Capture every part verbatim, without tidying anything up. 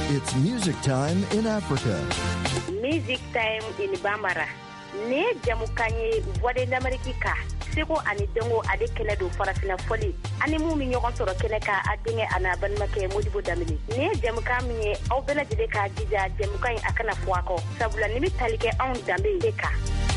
It's music time in Africa. Music time in Bambara. Ne jamukanye voix d'Amérique. Seko ani dengo ade kele do farafina foli. Ani mu mi ñogon soro kele ka adinge ana banma ke modibo damini. Ne jamuka mi aw bela jide ka jija jamuka akana fuako. Sabula ni mi talike on dambe deka.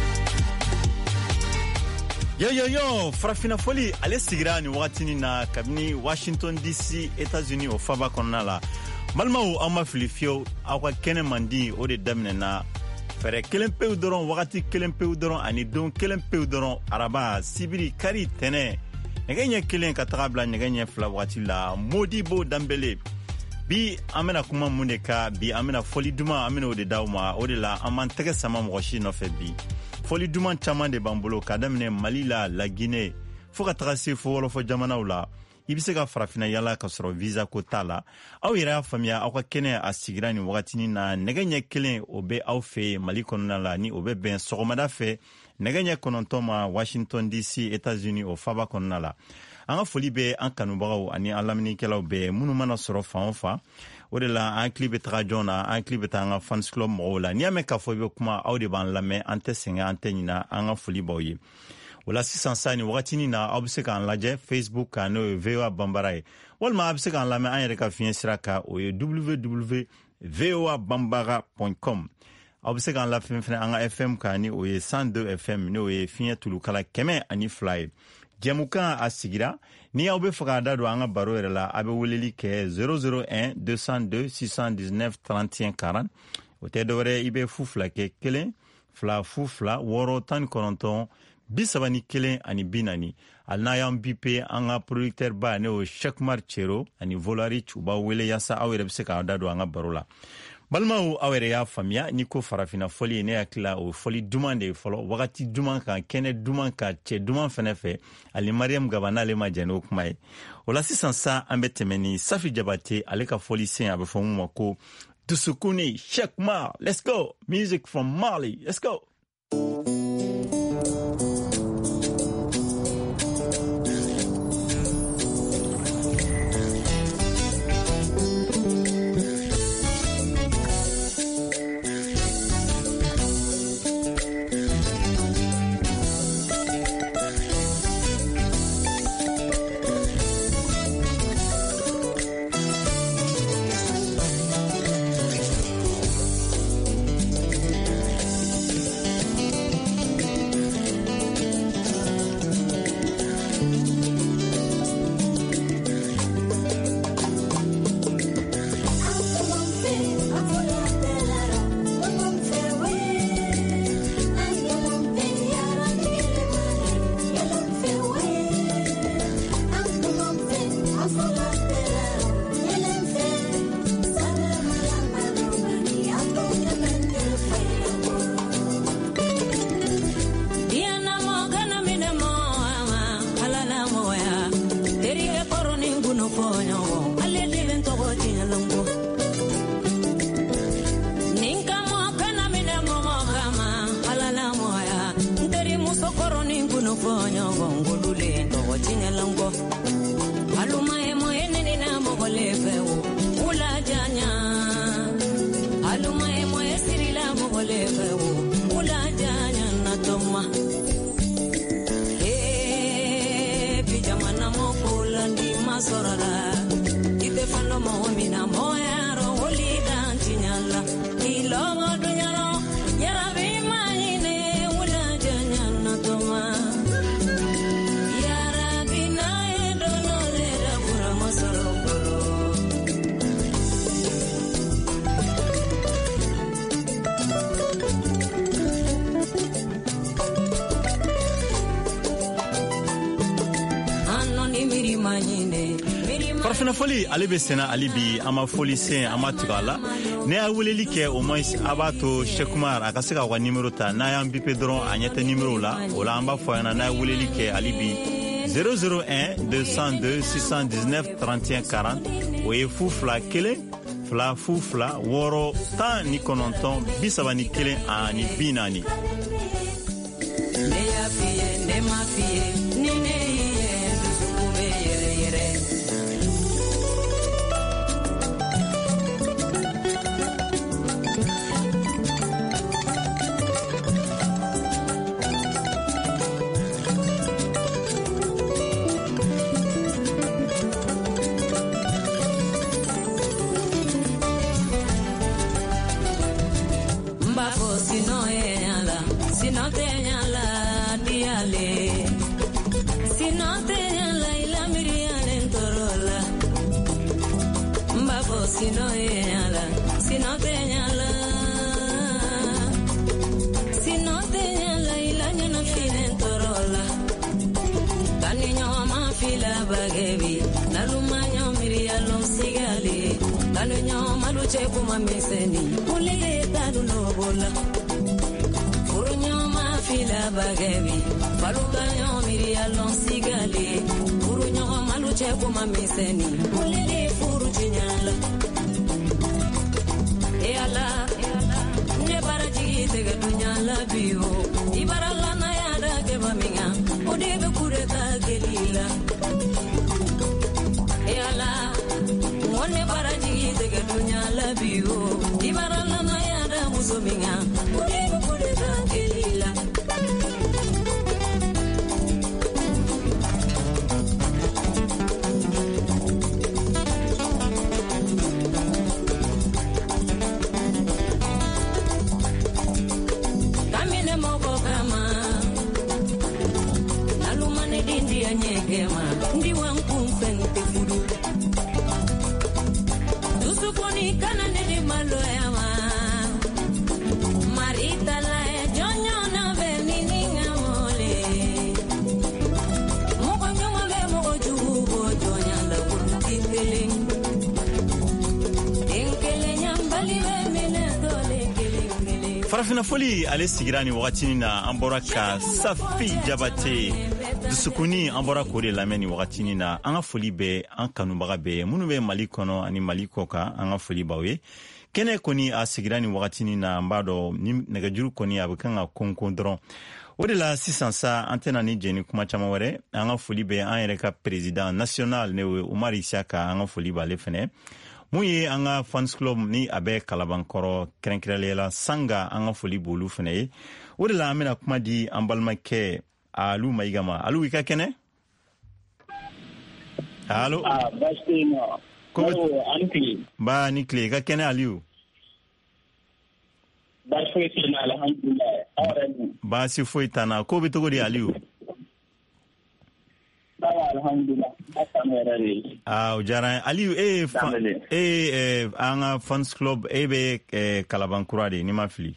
Yo yo yo, farafina foli ale sigira ni wakati na kabini Washington D C, États-Unis o faba konna la. Malmao ama filifio akwa kene mandi o de damine na fere kelen peu doron wakati kelen peu doron ani don kelen peu doron araba sibiri kari tene ngenya kelen katabla ngenya fla wakati la Modibo Dambele bi amena kuma muneka bi amena foli duma amena o de dawma o de la amantege sama moshi no fe bi foli duma chama de bambolo kadamne Mali la la Guinée foka tracé fo wolo fo jamana wala ibisega farafina yala kasoro visa ko tala aw yira famia aw ka kene asigira ni wakati na negenya kelen obe aw fe Mali konna la ni obe ben sogomada fe negenya konontoma Washington D C États-Unis o faba konna la anga foli be an kanubagaw ani alamini kelaw be munu mana soro fa fa o de la an clip tra jona an clip ta anga fans club mo la ni ame ka fo be kuma aw de ban lame ante senga ante nyina anga foli boye wala sisan sani wakati ni na abse kan laje Facebook kano V O A Bambara walma abse kan lame an yere ka fiyen siraka o ye w w w point v o a bambara point com abse kan la fin fin anga F M kani o ye one oh two F M no ye fiyen tulu kala keme ani fly jamuka asigira ni awbe fakada do anga baro yere la abe weleli ke zero zero one deux zero deux six one nine trente et un quarante o te dore ibe fufla ke kelen fla fufla woro tan kononton bisabani kelen ani binani alnayam bipe anga producteur ba ne o Shakmar Chero ani Volari chuba wele yasa awere biseka dado anga barola balma o awere ya famia niko farafina foli ne akla o foli dumande folo wakati duman kan kene duman ka che duman fenefe ali Mariam Gabana le majano kumai ola sisan sa ambetemeni Safi Jabate aleka foli sen abe fomu mako Dusukuni Shakmar. Let's go, music from Mali, let's go. farafina foli ale be sena alibi ama foli sen ama tigala ne a weleli ke au moins abato Shekmar akaseka wa numero ta na ya mbipe dron anyete numero la ola amba foyana na weleli ke alibi zero zero one deux zero deux six one nine trente et un quarante oye fufla kele fla fufla woro tan ni kononton bisabani kele ani binani ne ya fie ne ma fie ni ne Sinote nyala diale Sinote nyala ila miriane torola Mbabo sinote nyala Sinote nyala Sinote nyala ila nyana fine torola Kani nyoma fila bagebi Naluma nyomiri alon sigali Kani nyoma luche kuma meseni Ulile tadu lobola Fila bagebi baluka nyomiri alon sigali furu nyogo malu che kuma miseni ulili furu chinyala e ala ne baraji tege dunyala biyo ibarala na yada ke baminga odebe kureta gelila e ala ne baraji tege dunyala biyo ibarala na yada musominga odebe kureta gelila farafina foli ale sigira ni wagati na an bɔra ka Safi Jabate dusukuni an bɔra k'o de lamɛn ni wagati na an ka foli bɛ an kanubaga bɛɛ minnu bɛ Mali kɔnɔ ani Mali kɔ kan an ka foli b'aw ye kɛnɛ kɔni a sigira ni wagati na an b'a dɔn ni nɛgɛjuru kɔni a bɛ kan ka kɔnkɔn dɔrɔn o de la sisan sa an tɛna ni jɛni kuma caman wɛrɛ an ka foli bɛ an yɛrɛ ka président national ne ye Umar Isaka an ka foli b'ale fɛnɛ mun ye an ka fans club ni a bɛ kalabankɔrɔ kɛrɛnkɛrɛnlen la sanga an ka foli b'olu fɛnɛ ye o de la an bɛna kuma di an balimakɛ Alu Mayiga ma Alu i ka kɛnɛ Allo ah basi no ko anti ba ni kle ka kɛnɛ Aliu basi tana alhamdulillah awara basi foi tana ko bi togo di Aliu alhamdulillah ah o jara Aliu eh eh an ka fans club e be kalabankura de ni ma fili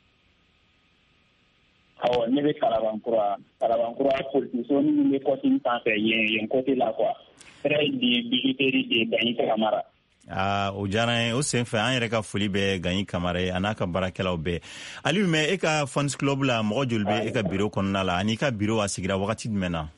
awo ne be kalabankura kalabankura politicien ni ne ko tin tan fe yen yen côté la quoi très di biliteri de Gagny Camara ah o jara o sen fe an yɛrɛ ka foli bɛ Gagny Camara ana ka barakɛlaw bɛɛ Aliu mais e ka fans club la mɔgɔ joli bɛ e ka bureau kɔnɔna la ani ka bureau a sigira wagati jumɛn na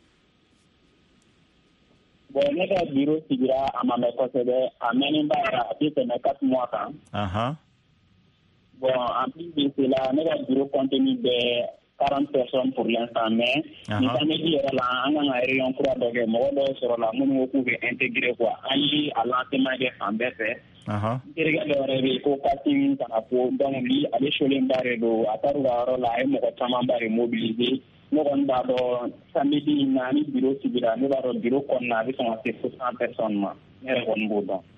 bon ne ka bureau sigira a ma mɛn kosɛbɛ a mɛnnen ba a tɛ tɛmɛ quatre mois kan aha bon en plus de cela ne ka bureau contenu bɛ quarante personnes pour l'instant mais ni samedi yɛrɛ la an kan ka réunion kura dɔ kɛ mɔgɔ dɔw sɔrɔ la minnu ko k'u bɛ intégrer quoi an ye a lancement kɛ fan bɛɛ fɛ aha terikɛ dɔ yɛrɛ bɛ yen ko casting kana ko donc bi ale solenba de don a taara u ka yɔrɔ la a ye mɔgɔ camanba de mobiliser ne kɔni b'a dɔn samedi na ni bureau sigira ne b'a dɔn bureau kɔnɔna a bɛ sɔn ka se fo cent personnes ma ne yɛrɛ kɔni b'o dɔn.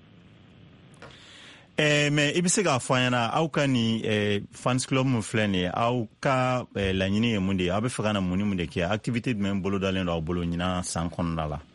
Eh, mais i bɛ se k'a fɔ an ɲɛna aw ka ni eh, fans club mun filɛ nin ye aw ka eh, laɲini ye mun de ye aw bɛ fɛ ka na mun ni mun de kɛ activité jumɛn bolo dalen don aw bolo ɲinan san kɔnɔna la.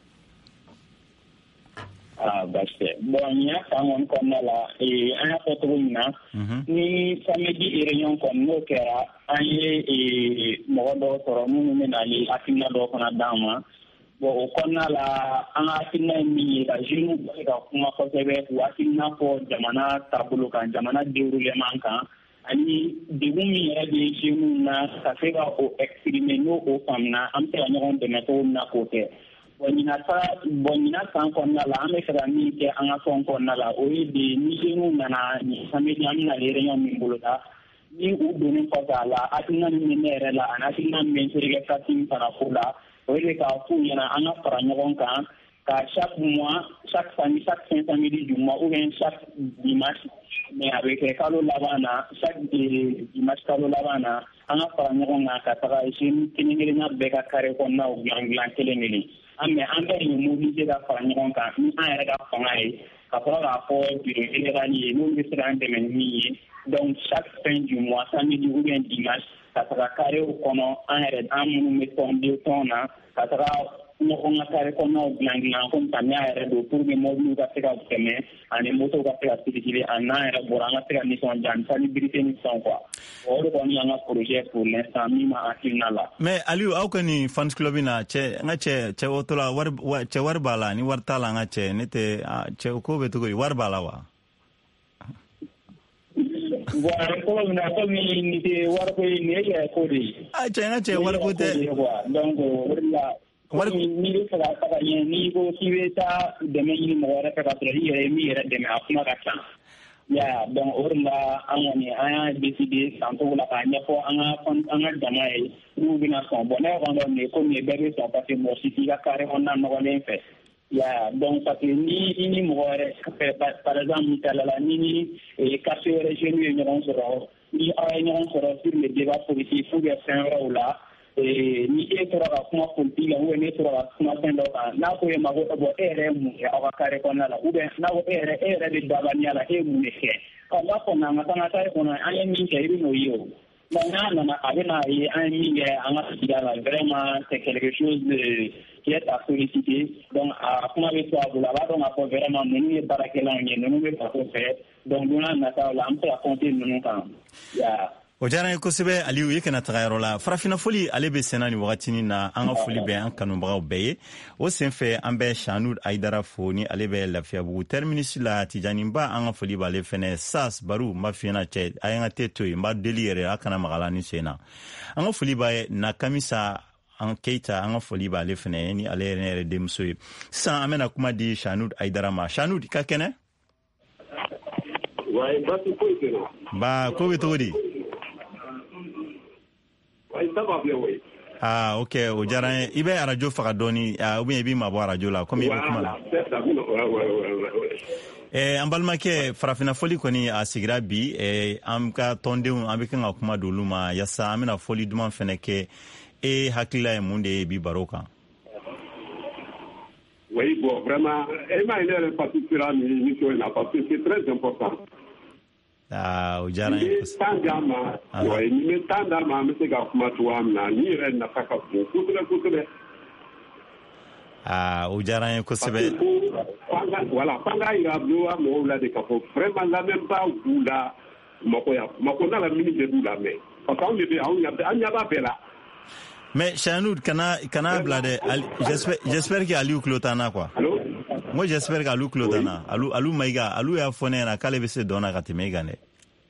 ah basi bon ɲinan san kɔni kɔnɔna la eh, an y'a fɔ cogo min na ni samedi réunion kɔni n'o kɛra an ye eh, mɔgɔ dɔw sɔrɔ minnu bɛ na ni hakilina dɔw fana d'an ma. bon o kɔnɔna la an ka hakilina ye min ye ka jeunes bɛ ka kuma kosɛbɛ k'u hakilina fɔ jamana taabolo kan jamana déroulement kan ani degun min yɛrɛ bɛ jeunes na ka se ka o exprimer n'o o faamuna an bɛ se ka ɲɔgɔn dɛmɛ cogo min na k'o kɛ bon ɲinan sa bon ɲinan san kɔnɔna la an bɛ fɛ ka min kɛ an ka fɛnw kɔnɔna la o ye de ni jeunes nana nin samedi an bɛna réunion min boloda ni u donnen kɔfɛ a la hakilina min bɛ ne yɛrɛ la ani hakilina min bɛ n terikɛ Kassim fana ko la o ye k'a f'u ɲɛna an ka fara ɲɔgɔn kan ka chaque mois chaque samedi chaque fin samedi du mois ou bien chaque dimanche mais a bɛ kɛ kalo laban na chaque dimanche kalo laban na an ka fara ɲɔgɔn kan ka taga jeunes kelen kelenna bɛɛ ka carré kɔnɔnaw dilan dilan kelen kelen an mais an bɛɛ ye mobiliser ka fara ɲɔgɔn kan ni an yɛrɛ ka fanga ye ka fɔlɔ k'a fɔ bureau général ye n'olu bɛ se k'an dɛmɛ ni min ye donc chaque fin du mois samedi ou bien dimanche ka taga carré o kɔnɔ an yɛrɛ an minnu bɛ tɔn de tɔn na ka taga ɲɔgɔn ka carré kɔnɔnaw dilan dilan comme samiya yɛrɛ don pour que mobiliw ka se ka tɛmɛ ani motow ka se ka circuler a n'an yɛrɛ bɔra an ka se ka nisɔndiya ni salubrité ni fɛnw quoi o de kɔni y'an ka projet pour l'instant min ma hakilina la. mais Aliou aw ka nin fans club na cɛ n ka cɛ cɛ o to la wari cɛ wari b'a la ni wari t'a la n ka cɛ ne tɛ cɛ ko bɛ cogo di wari b'a la wa. Bon, comme na comme ni te warko ni e ko de. Ah, cɛ n ka cɛ wariko tɛ. Donc o de la wari ni bɛ fɛ ka taga ɲɛ n'i ko k'i bɛ taa dɛmɛ ɲini mɔgɔ wɛrɛ fɛ ka sɔrɔ i yɛrɛ ye min yɛrɛ dɛmɛ a kuma ka ca. Ya donc o de la an kɔni an y'a décidé san cogo la k'a ɲɛfɔ an ka an ka jama ye n'u bɛna sɔn bon ne kɔni dɔn nin komi bɛɛ bɛ sɔn parce que mɔgɔ si t'i ka carré kɔnɔna nɔgɔlen fɛ. Ya donc parce que ni i ni mɔgɔ wɛrɛ fɛ par exemple misaliya la ni ni quartier wɛrɛ jeunes ye ɲɔgɔn sɔrɔ ni aw ye ɲɔgɔn sɔrɔ sur le débat politique ou bien fɛn wɛrɛw la. Ni e tora ka kuma politique la ou bien ne tora ka kuma fɛn dɔ kan n'a ko e ma ko bon e yɛrɛ ye mun kɛ aw ka carré kɔnɔna la ou bien n'a ko e yɛrɛ e yɛrɛ bɛ dabaliya la e ye mun de kɛ ɔ n'a fɔ n'an ka taa an ka carré kɔnɔ an ye min kɛ i bɛ n'o ye o mais n'a nana a bɛ n'a ye an ye min kɛ an ka sigida la vraiment c'est quelque chose qui est à solliciter donc a kuma bɛ to a bolo a b'a dɔn k'a fɔ vraiment ninnu ye baarakɛlaw ye ninnu bɛ faso fɛ donc don n'a nataw la an bɛ se ka compter ninnu kan ya. O diyara n ye kosɛbɛ Aliou i kana taga yɔrɔ la farafina foli ale bɛ senna ni wagatinin na an ka foli bɛ an kanubagaw bɛɛ ye o senfɛ an bɛ Shanud Aidara fo ni ale bɛ Lafiyabugu terminus la Tijaniba an ka foli b'ale fɛnɛ Sas Baru n b'a f'i ɲɛna cɛ a ye n ka te to yen n b'a deli yɛrɛ a kana magala ni sen na an ka foli b'a ye Nakamisa an Keita an ka foli b'ale fɛnɛ ye ni ale yɛrɛ yɛrɛ denmuso ye sisan an bɛna kuma di Shanud Aidara ma Shanud ka kɛnɛ ba ko bɛ cogo di ah ok o diyara n ye i bɛ arajo faga dɔɔni ou bien i b'i mabɔ arajo la comme i bɛ kuma la eh, an balimakɛ farafina foli kɔni a sigira bi eh, an ka tɔndenw an bɛ kan ka kuma d'olu ma yasa an bɛna foli duman fɛnɛ kɛ e hakilila ye mun de ye bi baro kan. Oui, bon, vraiment, et ma il est participé à l'émission là parce que c'est très important. Ah, o diyara n ye kosɛbɛ. Tandama, oui, ni bɛ tandama an bɛ se ka kuma cogoya min na ni yɛrɛ nafa ka bon kosɛbɛ kosɛbɛ. Ah, o diyara n ye kosɛbɛ. Voilà, fanga yira bulon mɔgɔw la de k'a fɔ vraiment lamɛnbaaw b'u la makoya makoya la mini de b'u la mais parce que anw de bɛ anw ɲɛ an ɲɛ b'a bɛɛ la. Mais Shanud kana kana bila dɛ j'espère j'espère que Aliou tulo t'an na quoi. Allô? Moi j'espère que Aliou tulo t'an na. Aliou Aliou Maïga Aliou y'a fɔ ne ɲɛna k'ale bɛ se dɔn na ka tɛmɛ i kan dɛ.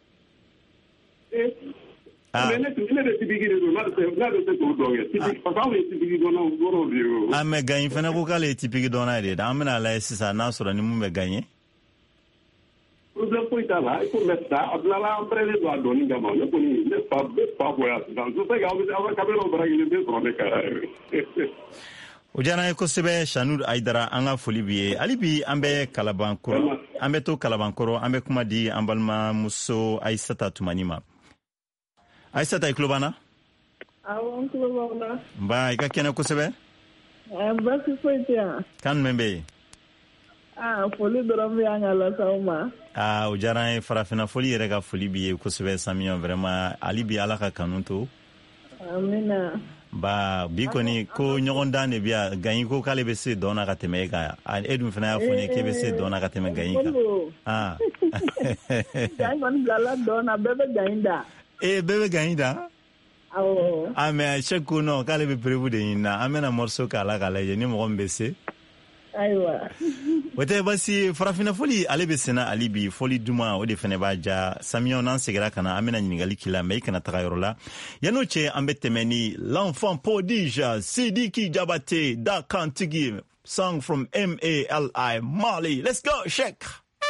Ah mais ne ne bɛ tibiki de don n'a bɛ se n'a bɛ se k'o dɔn kɛ tibiki parce que anw ye tibiki dɔnnaw dɔrɔn de ye o. Ah mais Gagne fana ko k'ale ye tibiki dɔnna ye de an bɛna lajɛ sisan n'a sɔrɔ ni mun bɛ Gagne. Problème foyi t'a la il faut mettre ça a bilala an pɛrɛnnen don a dɔnni kama ne kɔni ne fa ne fa bonya sisan je sais que aw bɛ aw ka caméra baara kelen bɛ sɔrɔ ne kan. O diyara n ye kosɛbɛ Shanud Aidara an ka foli b'i ye hali bi an bɛ Kalabankɔrɔ an bɛ to Kalabankɔrɔ an bɛ kuma di an balimamuso Aissata Tumani ma Aissata i tulo b'an na. Awɔ n tulo b'aw la. Nba i ka kɛnɛ kosɛbɛ. Baasi foyi tɛ yan. Kan jumɛn bɛ yen. Ah, foli dɔrɔn bɛ yan ka lase aw ma. Ah, o diyara n ye farafina foli yɛrɛ ka foli b'i ye kosɛbɛ Samiɲɔn vraiment hali bi Ala ka kanu to. Amina. Ba bi kɔni ko ɲɔgɔn dan de bi yan Gagne ko k'ale bɛ se dɔn na ka tɛmɛ e kan e dun fana y'a fɔ ne k'e bɛ se dɔn na ka tɛmɛ Gagne kan. Ah. Gagne kɔni bilala dɔn na bɛɛ bɛ Gagne da. Eh bɛɛ bɛ Gagne da. Awɔ. Ah mais chaque ko non k'ale bɛ prévu de ɲini na an bɛna morceau k'a la k'a lajɛ ni mɔgɔ min bɛ se. Ayiwa. O tɛ basi farafina foli ale bɛ senna hali bi foli duman o de fana b'a ja Samiɲɔn n'an seginna ka na an bɛna ɲininkali k'i la mais i kana taga yɔrɔ la yan'o cɛ an bɛ tɛmɛ ni l'enfant prodige Sidiki Diabaté da Kantigi song from M A L I Mali. Let's go Sheikh.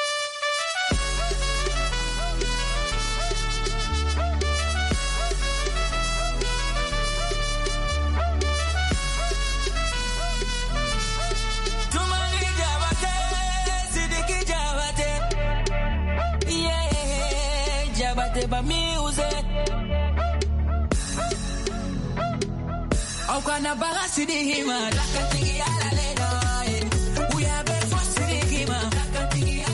Ba music au kana baga sidi hima dakatigi ala le dai we have a for sidi hima dakatigi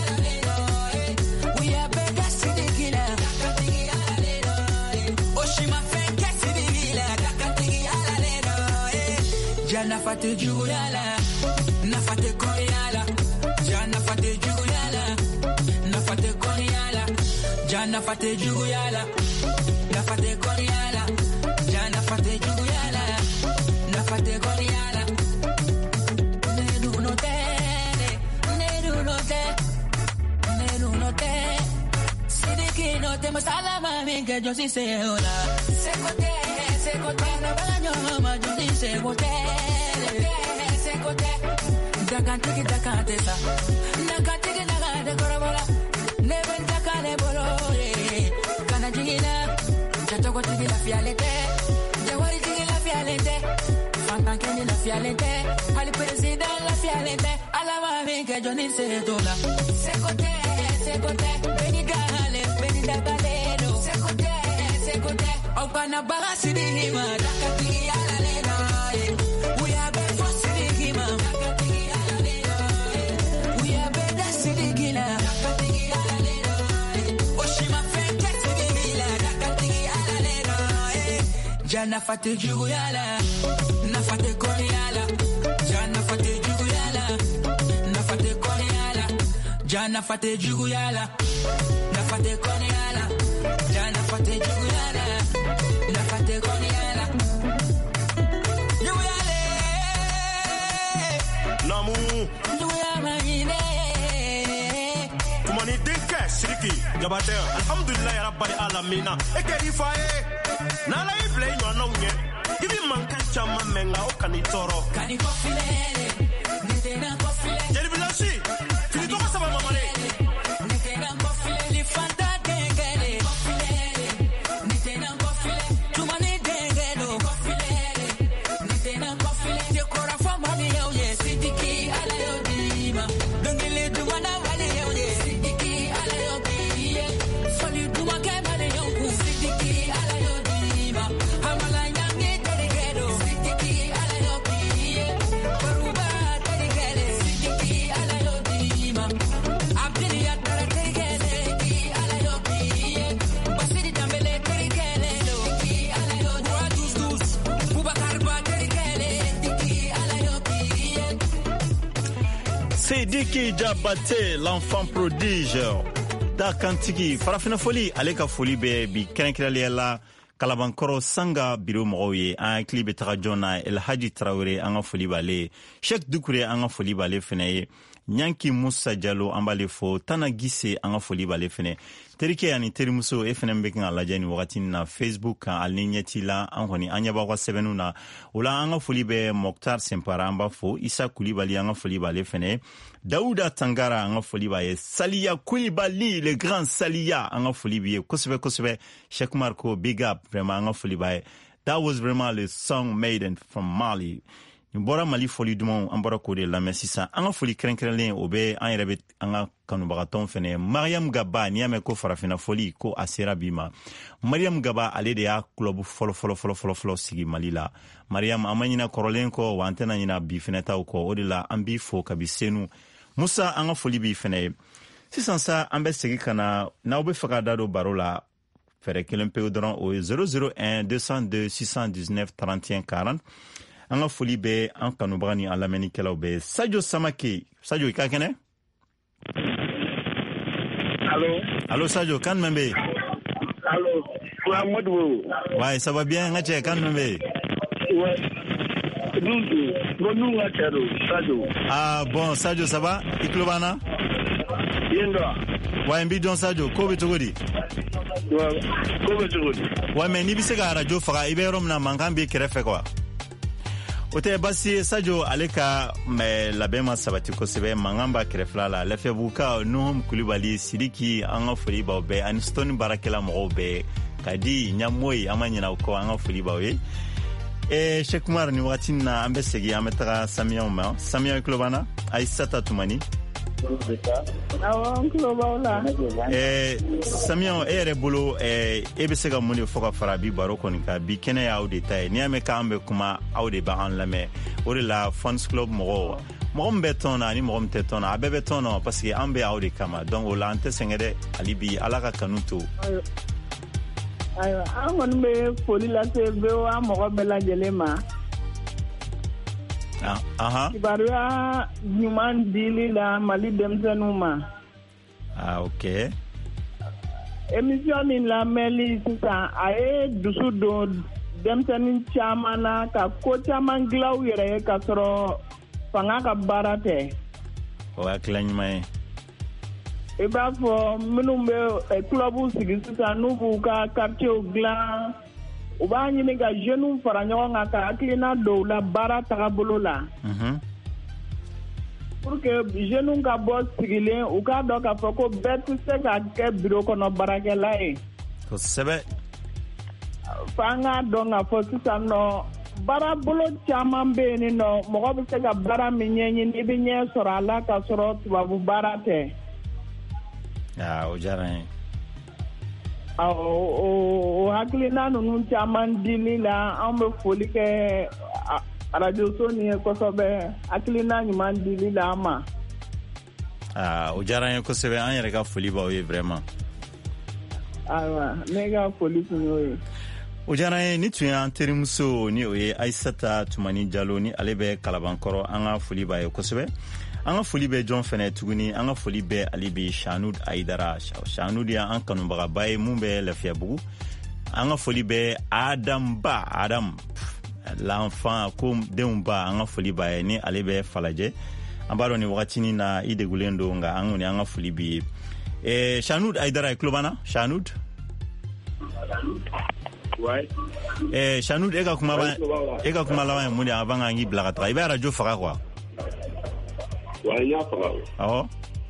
Jana fate juguyala, na fate koyala. Jana fate juguyala, na fate koyala. Jana fate juguyala, na fate koyala. Jana fate juguyala, na fate koyala. Nedu no te, nedu no te, nedu no te. Sidiki no te masala mami que yo sí sé hola. Secote, secote, no baño ma yo sí secote. Dakantiki dakante sa, dakantiki dakante korobola, never dakane bolo. Kana jigina, jatoko tiki la fialete, jawari tiki la fialete, fantankeni la fialete, ali president la fialete, alama minke joni se dola. Sekote, sekote, beni dale, beni dale no. Sekote, sekote, opana bagasi di hima, dakantiki ala lena. We are been for city hima. Jana fate juguyala, na fate koyala. Jana fate juguyala, na fate koyala. Jana fate juguyala, na fate koyala. Jana fate juguyala, na fate koyala. Juguyale, namu. Juguyama ine. Kumani dinka siriki, jabate. Alhamdulillah rabbil alamina. Ekeri faye. Nala ible no nonye. Gibi manka chama menga o kanitoro. Kani kofilele, nitena kofilele. Jeri bilashi. Fili to kasaba mamale. Nitena kofilele, fanta dengele. Kofilele, nitena kofilele. Tumani dengelo. Kofilele, nitena kofilele. Dekora famani yoye. Sidiki ala yodima. Dengele dumana wale yoye. Sidiki ala yodima. Soli duma kemale yonku. Sidiki ala yodima. Sidiki Diabaté, l'enfant prodige. Dakantiki, farafina foli, aleka foli be bi kenkirali la Kalabankoro sanga biro moye an klibe tagajona El Hadji Traoré an foli bale. Cheikh Doucouré an foli bale fene. Nyanki Moussa Diallo an bale fo Tana Gisse an foli bale fene. Terike ani terimuso e fene mbeki nga lajani wakati na Facebook kan alninyeti la an koni anya bakwa sebenu na ula an foli be Mokhtar Sempara an ba fo Issa Koulibaly an foli bale fene. Daouda Tangara an foli baye. Salia Koulibaly, le grand Salia an foli biye. Kosebe kosebe Cheikh Marco big up vraiment an foli baye. That was vraiment le song made from Mali. Bora Mali foli dumon an bora kode la mesisa an foli krenkrelen obe an rebe an kanubagaton fene Mariam Gaba ni ame ko farafina foli ko asera bima Mariam Gaba ale de ya club folo folo folo folo folo sigi Mali la Mariam amanyina korolen ko wantena nyina bi feneta ko odila an bi fo kabisenu Musa an foli bi fene sisan sa an be segi kana na obe fakada do barola fere kelen pe odron o zéro zéro un deux cent deux six cent dix-neuf trente et un quarante an ka foli bɛ an kanubaga ni an lamɛnnikɛlaw bɛ Sadio Samake. Sadio i ka kɛnɛ? Allô? Allô Sadio, kan jumɛn bɛ yen? Allô, Modibo. Ouais, ça va bien, n ka cɛ, kan jumɛn bɛ yen? Ouais. Nundu, bon nu ka cɛ don, Sadio. Ah bon, Sadio, ça va? I tulo b'an na? Yen dɔ. Ouais, n b'i dɔn Sadio, ko bɛ cogo di? Ouais, ko bɛ cogo di? Ouais, mais n'i bɛ se ka radio faga, i bɛ yɔrɔ min na mankan b'i kɛrɛfɛ quoi. O tɛ basi ye Sadio ale ka labɛn ma sabati kosɛbɛ mankan b'a kɛrɛfɛla la Lɛfɛbuka Nuhum Kulibali Sidiki an ka foli b'aw bɛɛ ani Stone baarakɛla mɔgɔw bɛɛ ka di Ɲamoyi an ma ɲinɛ o kɔ an ka foli b'aw ye. Eh, Cheikh Umar ni wagati na an bɛ segin an bɛ taga Samiyaw ma. Samiyaw tulo b'an na? Aissata Tumani. Awɔ, n tulo b'aw la. Eh, Samiyaw e yɛrɛ bolo eh, e bɛ se ka mun de fɔ ka fara bi baro kɔni kan bi kɛnɛ y'aw de ta ye n'i y'a mɛn k'an bɛ kuma aw de b'an lamɛn o de la Fans Club mɔgɔw mɔgɔ min bɛ tɔn na ani mɔgɔ min tɛ tɔn na a bɛɛ bɛ tɔn na parce que an bɛ aw de kama donc o la an tɛ sɛgɛn dɛ hali bi Ala ka kanu to. Ayiwa an kɔni bɛ foli lase B O A mɔgɔ bɛɛ lajɛlen ma Ah, aha. Kibaruya nyuman dili la Mali denmisɛnninw ma. Ah, ok. Émission min lamɛnli sisan a ye dusu don denmisɛnnin caman na ka ko caman dilan u yɛrɛ ye ka sɔrɔ fanga ka baara tɛ. O hakilila ɲuman ye. I b'a fɔ minnu bɛ club sigi sisan n'u b'u ka quartier dilan u b'a ɲini ka jeunes fara ɲɔgɔn kan ka hakilina don u la baara tagabolo la. Mhm. Pour que jeunes ka bɔ sigilen u k'a dɔn k'a fɔ ko bɛɛ tɛ se ka kɛ bureau kɔnɔ baarakɛla ye. Kosɛbɛ. F'an k'a dɔn k'a fɔ sisan nɔ baara bolo caman bɛ yen nɔ mɔgɔ bɛ se ka baara min ɲɛɲini i bɛ ɲɛ sɔrɔ a la ka sɔrɔ tubabu baara tɛ. Ah, o diyara n ye. O hakilina ninnu caman dili la an bɛ foli kɛ radio so ni ye kosɛbɛ hakilina ɲuman dili la an ma. Ah, o diyara n ye kosɛbɛ an yɛrɛ ka foli b'aw ye vraiment. Ayiwa ne ka foli tun y'o ye. O diyara n ye ni tun y'an terimuso ni o ye Aissata Tumani Jalo ni ale bɛ Kalabankɔrɔ an ka foli b'a ye kosɛbɛ. An ka foli bɛ jɔn fɛnɛ tuguni an ka foli bɛ ale bɛ Shanud Aidara Shanud ya an kanubagaba ye mun bɛ Lafiyabugu an ka foli bɛ Adam Ba Adam l'enfant ko denw ba an ka foli b'a ye ni ale bɛ Falajɛ an b'a dɔn ni wagatini na i degulen don nka an kɔni an ka foli b'i ye eh, Shanud Aidara ye kulobana Shanud ouais. eh, Shanud e ka kuma e ka kuma laban ye mun de avant k'an k'i bila ka taga i bɛ radio faga quoi. Ouais, y'a pas. Oh.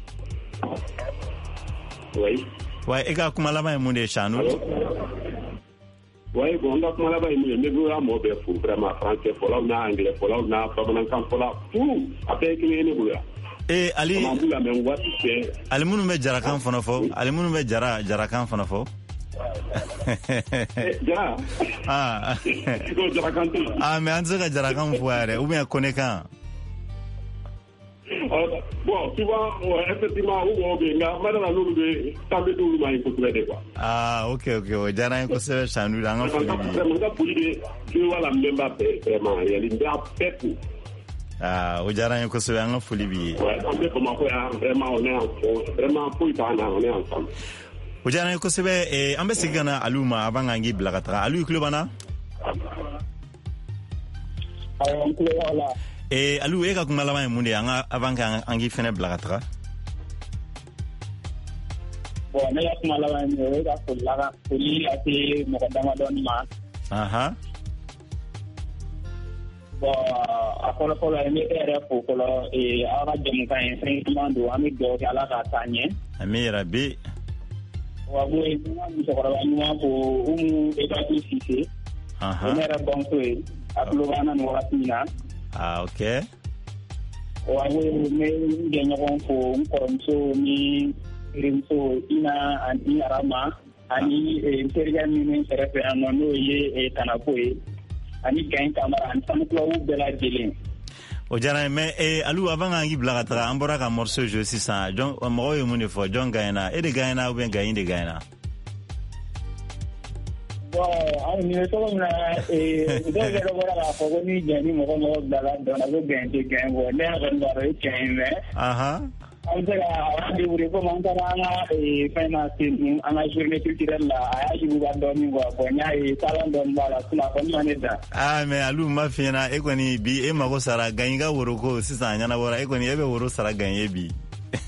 Oui. Ouais, et quand comment là-bas mon des Shanud. Ouais, bon là comment là-bas il me veut à moi pour vraiment français pour là ou na anglais pour là ou na pas dans camp pour là tout après que ne boula. Eh ali la même voix c'est ali munu me jara kan fana fo ali munu me jara jara kan fana fo. Jara. Ah. Jara kan. Ah mais on se jara kan fo are ou bien connaît kan. Bon, tu vois, effectivement, on va maintenant nous de taper tout le monde pour trouver quoi. Ah, ok, ok, ouais, jara en cause Shanud dans un film. Vraiment, ça pour dire, je vois la même bataille, vraiment, il y a une bête. Ah, au jara en cause un folie bi. Ouais, on peut comment faire, vraiment, on est ensemble, vraiment, pour y parler, on est ensemble. Au jara en cause et en bas gana aluma avant angi blagatra alu klubana. Alors, voilà. Eh alu e ka kuma laban mun de anga avant ka angi fene blagatra bon ne ya kuma laban ne ga ko laga poli ati mo ko dama don ma aha bon akolo ko la ne ere ko ko e ara dem kan en mando ami do ala ka tanye ami rabbi wa bo e mi so ko la ni ko umu e ka ti sisi aha ne ra bon ko e akolo bana no watina. Ah, ok. Wa we me ngenya ko ko nkoromso ni rimso ina ani arama ani interior ni ni serefe ano no ye e tanapoe ani gain kamara an samuklo u bela jelen. O jara me e alu avant angi blagatra ambora ka morceau je six cents donc mo yo mun fo jon gaina e de gaina ou bien gain de gaina. Bon, ah ni to na eh do ke ro ra ko ni jeni mo ko mo dala do na go gain de gain bo ne ga ndo re gain me. Aha. Au de la di uri ko man tara na e fena tin ana journée culturelle la a ji bu do ni go ko nya e salon do mbala sula ko ni da. Ah mais alu ma fina e ko ni bi e ma ko sara gain ga woro ko sisa nya na wora e ko ni e be woro sara gain e bi.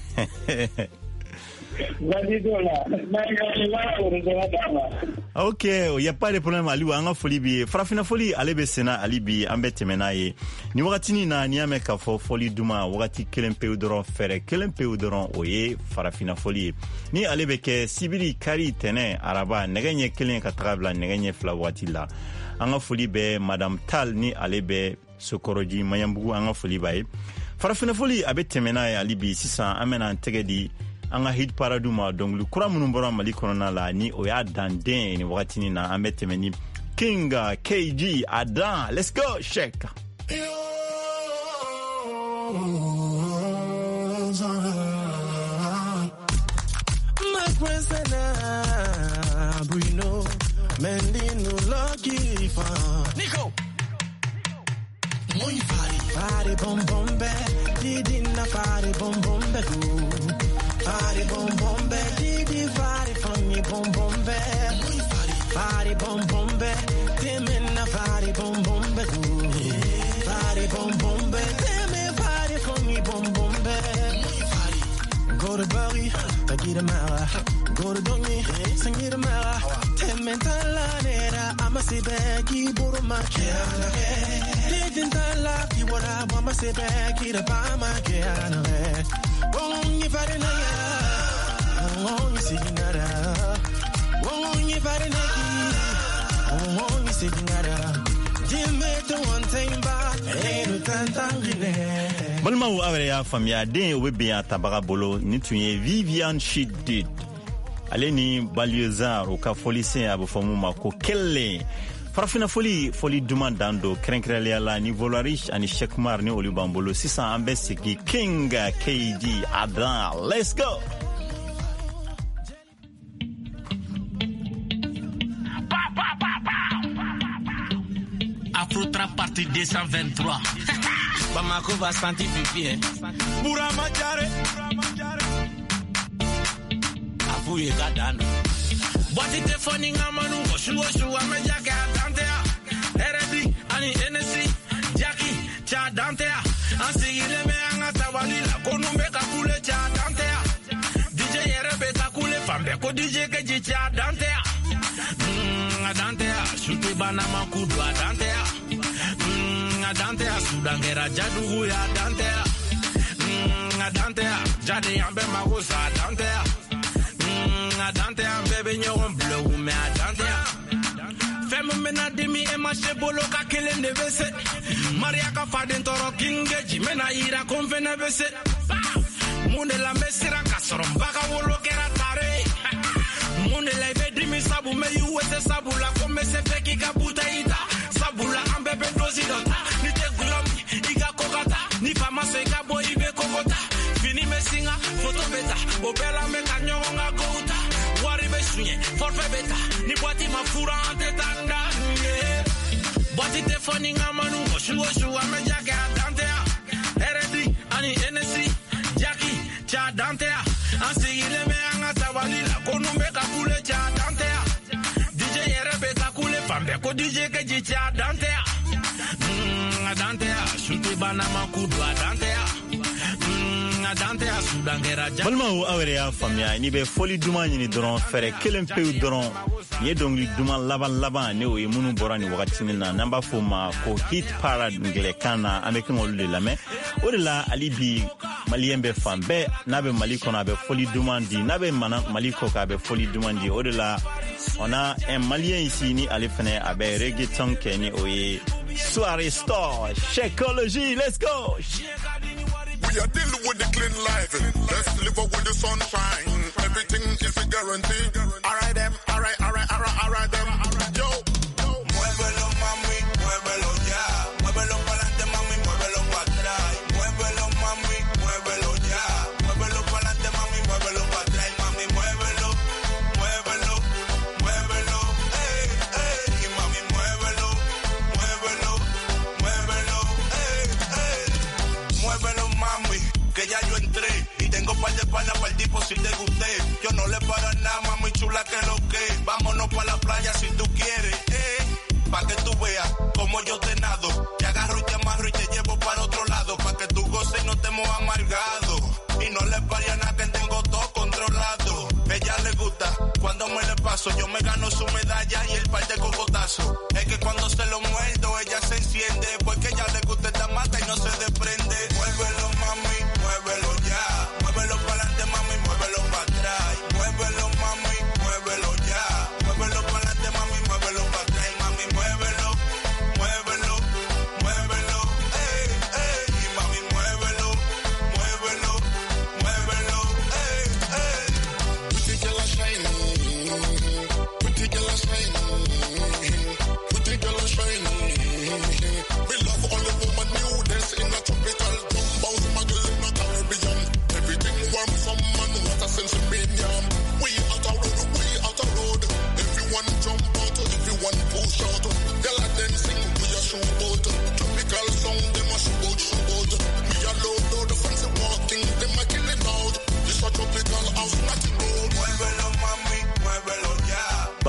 Ok, il n'y a pas de problème ali anga foli bi farafina foli ale be sena ali bi ambe temena ye ni wakati na ni ame ka fo foli duma wakati kelen pe udoron fere kelen pe udoron oye farafina foli ni ale be ke sibiri kari tene araba negenye kelen ka trabla negenye fla wati la anga foli be madame Tal ni ale be Sokoroji Mayambugu anga foli baye farafina foli abe temena ye ali bi sisan amena tegedi anga hit paraduma donc le kura munun bora mali korona la ni o ya danden ni wakati na amete meni King K G Adan let's go shake my prisoner Bruno Mendino Lucky Fan Nico Muy fari, fari bom bom be, didi na fari bom bom be go. Fari bom bom be, didi fari for me bom bom be. Muy fari, fari bom bom be, dimi na fari bom bom be go. Fari bom bom be, dimi fari for me bom bom be. Muy fari, go to Bari, bagi de mara, go to Dongi, singi de mara. Tementala nera, amasi bagi buru makiana re. Didintala kiwara, amasi bagi de ba makiana re. Wongi farina ya, wongi siginara, wongi farina ki, wongi siginara. Jimeto one time ba, enu tantangine. Balmaou awere ya famia den o be ya tabaga bolo ni tunye Vivian Chidid. Ale ni Baliozar o ka foli sen abu famu mako kelle. Farafina foli foli duma dando krenkrele la ni Volarich ani Shekmar ni Olubambolo six cents ambesiki King K D Adran. Let's go. Afro Trap partie deux cent vingt-trois. Bamako va sentir pipi, hein. Bourama Jare. Afuye Gadano. Boîte téléphone ngamanu, oshu oshu amejaka dantea. Eredi ani N S C, Jackie cha dantea. Ansigile me angata walila konumbe kakule cha dantea. D J Yerebe kakule fambe ko D J keji cha dantea. Mm, dantea, shute banama kudu dantea. Dantea sudangera jadugu ya dantea mm dantea jade ambe magosa dantea mm dantea bebe nyon bleu me dantea femme mena demi e marché bolo ka kele nevese maria ka faden toro kingeji mena ira konvene vese mune la mesira ka sorom baka wolo kera tare mune la bedimi sabu me yuwese sabu la come se feki ka butaita sabu la ambe bedozi dota ni fama se kabo ibe kokota fini mesinga photo beta obela me kanyonga gouta wari be sunye forfait beta ni boîte mafura antetanda boîte téléphone ngamanu oshu oshu amejaka dantea eredi ani N S C Jackie cha dantea ansigile me angata walila konumbe kakule cha dantea D J Yerebe kakule fambe ko D J keji cha dantea mm dantea shute banama kudu dantea mm dantea sudangera ja Balmaou awere ya famia ni be foli duma ni doron fere kelen peu doron ye dongli duma laban laban ne o yemunu borani wakati na namba foma ko hit parade ngle kana american olu la me o de la alibi maliembe fambe nabe maliko na be foli duma di nabe mana maliko ka be foli duma di o de la on a un malien ici ni alifene abe reggaeton keni oye soirée store Shakeology. Let's go. We are dealing with the clean life. Let's live up with the sunshine. Everything is a guarantee. Alright them, alright, alright, alright, alright them. Yo. Muévelo mami, muévelo ya. Muévelo pa'lante mami, muévelo pa' atrás. Muévelo mami, muévelo ya. Muévelo pa'lante mami, muévelo pa' atrás. Mami, muévelo, muévelo, muévelo. Ey, ey. Y mami, muévelo, muévelo, muévelo. Ey, ey. Muévelo mami, que ya yo entré y tengo par de panas para el tipo si te gusté. Yo no le paro nada, mami chula que lo que. Vámonos pa' la playa si tú quieres, eh. Pa' que tú veas como yo te nado. Te agarro y te amarro y te llevo para otro lado. Pa' que tú goces y no te hemos amargado. Y no le pare a nada que tengo todo controlado. Ella le gusta cuando me le paso. Yo me gano su medalla y el par de cocotazo. Es que cuando se lo muerdo ella se enciende. Porque ella le gusta esta mata y no se desprende. Muévelo mami, muévelo ya. Muévelo pa'lante mami, muévelo pa' atrás. Muévelo mami, muévelo ya. Muévelo pa'lante mami, muévelo pa' atrás. Mami, muévelo, muévelo, muévelo. Ey, ey. Y mami, muévelo, muévelo, muévelo. Ey, ey. Pretty girl a shine. Pretty girl a shine. Pretty girl a shine. We love all the woman nudist in a tropical jumbo smuggle in a Caribbean. Everything warm from man, what a sense of medium. We out a road, we out a road. Everyone jump out, everyone push out. Girl a dancing, we a shoot out. Tropical sound.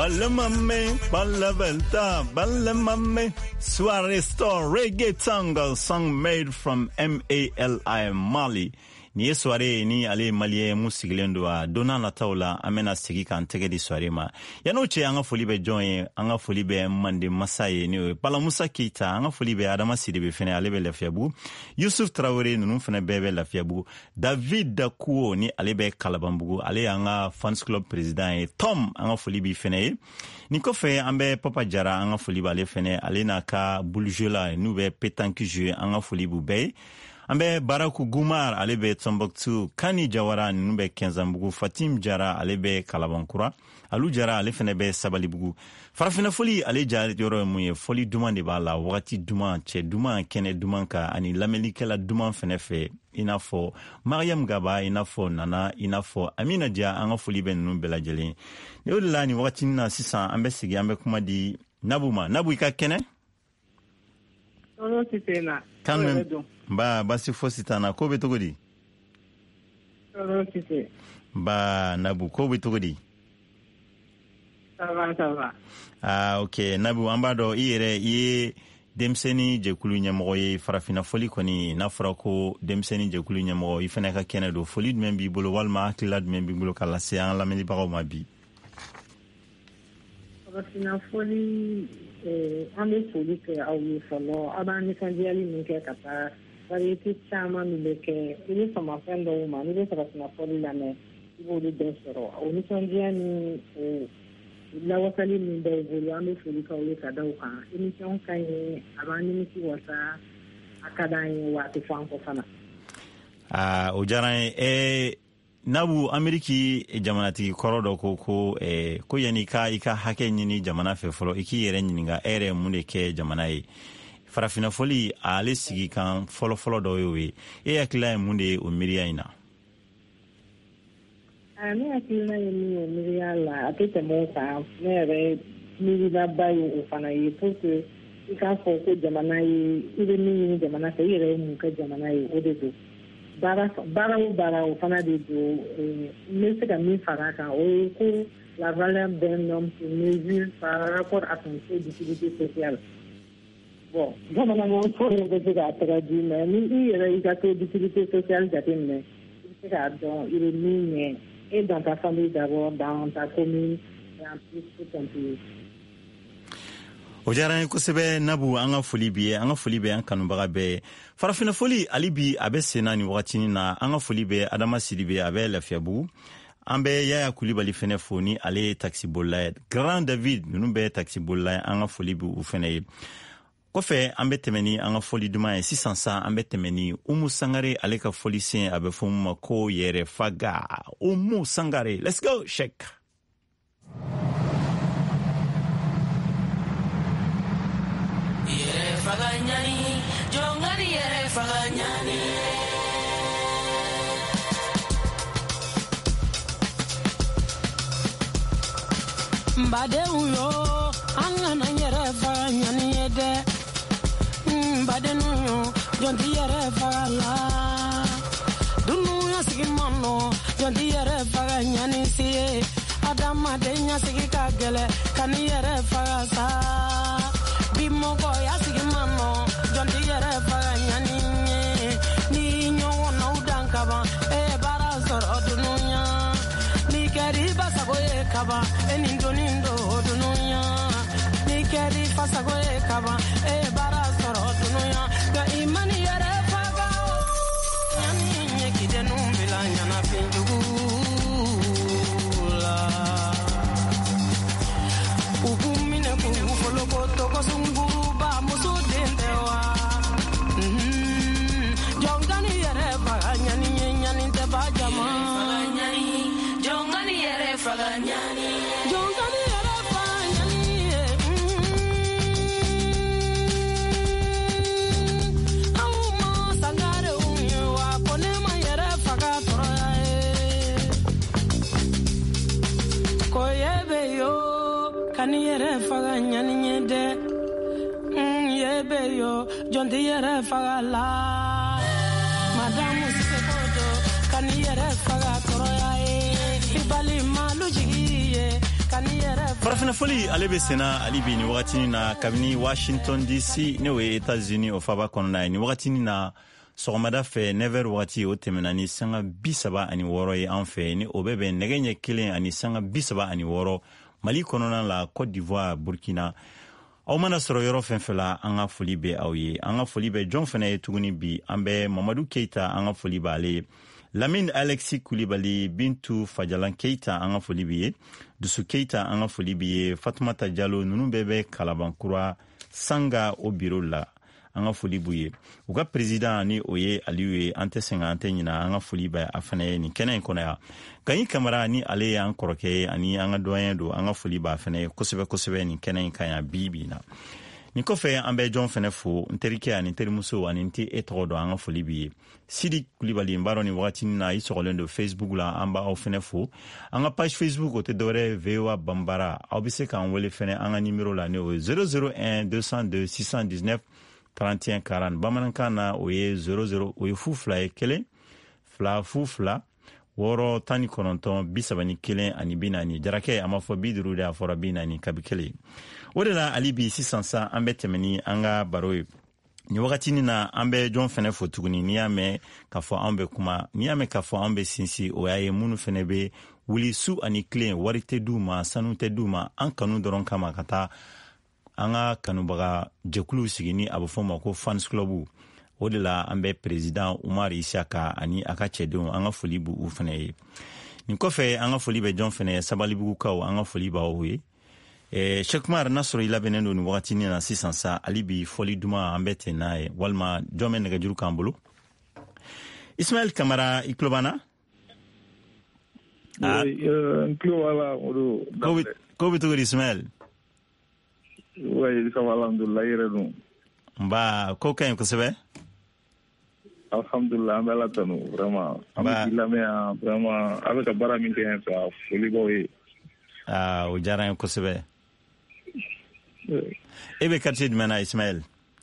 Balamame, Balavelta, Balamame, Soirée Store, Reggae Tango, song made from M A L I, Mali. Ni soirée ni ale Malien musigilendo a dona na taula amena sigi kan tege di soirée ma. Yano che anga foli be join, anga foli be mande masaye ni Bala Musa Keita, anga foli be Adama Sidibe fene alebe lafiabu, Yusuf Traoré nunu fene bebe lafiabu, David Dakuo ni alebe kalabambugu, ale anga fans club président e Tom anga foli be fene. Ni kofe ambe Papa Jara anga foli be ale fene, ale na ka buljola nou be petanki jeu anga foli bu be. Ambe Baraku Gumar alebe Tombouctou, Kani Jawara nube Kenzambugu, Fatim Jara alebe Kalabankura, Alu Jara alefenebe Sabalibugu. Farafina foli ale jara yoro muye foli duman de bala wakati duman che duman kene duman ka ani lamelike la duman fenefe inafo Mariam Gaba inafo Nana inafo Amina Dia anga foli ben nunu bela jeli. Ne odela ni wakati nina sisan ambe sigi ambe kuma di Nabuma. Nabu ika kene? Ono sitena. Kanme ba basi fositana ko be togodi? Ono site. Ba Nabu ko be togodi? Ça va, ça va. Ah, ok. Nabu ambado ire ye demseni jekulu nyamoro ye farafina foli koni na frako demseni jekulu nyamoro ifene ka kenedo foli membi bolo walma akilad membi bolo kala se an la meli baro mabi. Farafina foli eh ande foli ke awi folo abani kandiali minke kata variety chama mileke ile sama fendo uma ile farafina foli la me ibo de desoro oni kandiani eh la wasali min da vulu ame fuli ka wele ka daw kan émission kan ye abani misi wasa akada ye waati fanko fana ah o jaran e Nabu Ameriki jamana tigi korodo ko ko e ko yani ka ika hake nyini jamana fe folo iki yere nyinga ere munde ke jamana yi farafina foli ale sigi kan folo folo do yowe e akila munde o miriya ina Ani akilina yemi o miriala atete mosa mere mirida bayo o fana yi porque ika fo ko jamana yi ile ni jamana ke ire mu ka jamana yi o de do bara bara o bara o fana de do me se ka mi fara ka o ko la valeur d'un homme se mesure par rapport à son taux d'utilité sociale. Bon, jamana mo ko de se ka traduire mais ni ire ika taux d'utilité sociale jatine se ka don ile ni et dans ta famille d'abord, dans ta commune, et en plus tout ton pays. Ojarani kusebe Nabu anga foli biye anga foli be anga nubaga be farafina foli alibi abe senani wakati na anga foli be Adama Sidibe abe lafiabu ambe Yaya Kulibali fene foni ale taxi bolla Grand David nube taxi bolla anga foli bu ufene kofe ambe temeni anga foli duma six cents ambe temeni Umu Sangare aleka foli sen abe fuma ko yere faga Umu Sangare. Let's go shake. Yere faga nyani jongani yere faga nyani Mbade uyo angana yere faga nyani yede Mbade nuyo jonti yere faga la Dunu ya sigi mano jonti yere faga nyani siye Adama de nya sigi kagele kani yere faga sa Bimogo ya sigi mano jonti yere faga nyani Ni nyo na udankaba e bara zoro dununya Ni keri basago e kaba e nindo nindo dununya Ni keri fasago e kaba e bara zoro dununya Ga imani yere faga nyani nyeki de numbila nyana pinjugu Ubumine kugu folo koto kosunguru ba musu dendewa Jongani yere faga nyani nyani te ba jama jongani yere faga nyani Jongani yere faga nyani Auma sangare unyewa ponema yere faga toroya Koyebe yo kani yere faga nyani nyede Yebe yo jonti yere faga la Madamu sekoto kani yere faga toroya Ibali malu jigiye farafina foli ale be sena ali bi ni wagati na kabini Washington D C ne o États-Unis o faba kɔnɔna ni wagati na sɔgɔmada fɛ neuf heures wagati o tɛmɛna ni sanga bisaba ani wɔɔrɔ ye an fɛ ni o bɛ bɛn nɛgɛ ɲɛ kelen ani sanga bisaba ani wɔɔrɔ Mali kɔnɔna la Côte d'Ivoire Burkina aw mana sɔrɔ yɔrɔ fɛn fɛn la an ka foli bɛ aw ye an ka foli bɛ jɔn fɛnɛ ye tuguni bi an bɛ Mamadou Keita an ka foli b'ale Lamine Alexis Koulibaly Bintu Fajalan Keita an ka foli b'i ye Dusu Keita an ka foli b'i ye Fatoumata Diallo nunu bɛɛ bɛ Kalabankura Sanga o bureau la an ka foli b'u ye u ka président ni o ye Aliyu ye an tɛ sɛgɛn an tɛ ɲina an ka foli bɛ a fana ye nin kɛnɛ in kɔnɔ yan Gagny Camara ni ale y'an kɔrɔkɛ ye ani an ka doyen don an ka foli b'a fana ye kosɛbɛ kosɛbɛ nin kɛnɛ in kan yan bi bi na nin kɔfɛ an bɛ jɔn fana fo n terikɛ ani terimuso ani n tɛ e tɔgɔ dɔn an ka foli b'i ye Sidi Koulibaly n b'a dɔn nin wagati na i sɔgɔlen don Facebook la an b'aw fana fo an ka page Facebook o tɛ dɔwɛrɛ V O A Bambara aw bɛ se k'an wele fana an ka numéro la ni o ye zéro zéro un deux cent deux six cent dix-neuf trente et un quarante bamanankan na o ye zéro zéro o ye fu fila ye kelen fila fu fila wɔɔrɔ tan ni kɔnɔntɔn bi saba ni kelen ani bi naani jarakɛ a ma fɔ bi duuru de a fɔra bi naani kabi kelen o de la ali bi sisan sa an bɛ tɛmɛ ni an ka baro ye ni wagatinin na an bɛ jɔn fɛnɛ fo tuguni n'i y'a mɛn k'a fɔ an bɛ kuma n'i y'a mɛn k'a fɔ an bɛ sinsin o y'a ye minnu fɛnɛ bɛ wuli su ani tile wari tɛ d'u ma sanu tɛ d'u ma an kanu dɔrɔn kama ka taa an ka kanubaga jɛkuluw sigi ni a bɛ fɔ ma ko fans club o de la an bɛ président Umar Isaka ani a ka cɛdenw an ka foli b'u fɛnɛ ye nin kɔfɛ an ka foli bɛ jɔn fɛnɛ sabalibugukaw an ka foli b'aw ye eh, Cheikh Umar n'a sɔrɔ i labɛnnen don nin wagatinin na sisan sa hali bi foli duman an bɛ ten n'a ye walima jɔn bɛ nɛgɛjuru k'an bolo Ismaël Kamara i tulo b'an na n tulo b'a la Modu ko bɛ cogo di Ismaël oui ça va alhamdulillah i yɛrɛ dun nba ko ka ɲi kosɛbɛ alhamdulillah an bɛ ala tanu vraiment an bɛ k'i lamɛn yan vraiment a bɛ ka baara min kɛ yan fɛ a foli b'aw ye aa o diyara n ye kosɛbɛ e bɛ quartier jumɛn na Ismaël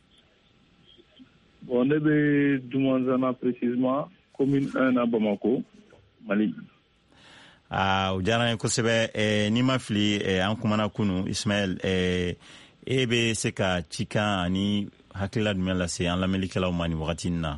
bon ne bɛ Dumanzana précisément commune un na Bamako Mali aa o diyara n ye kosɛbɛ eh, n'i ma fili eh, an kumana kunu Ismaël eh, e bɛ se ka cikan ani hakilila jumɛn lase an lamɛnnikɛlaw ma nin wagati na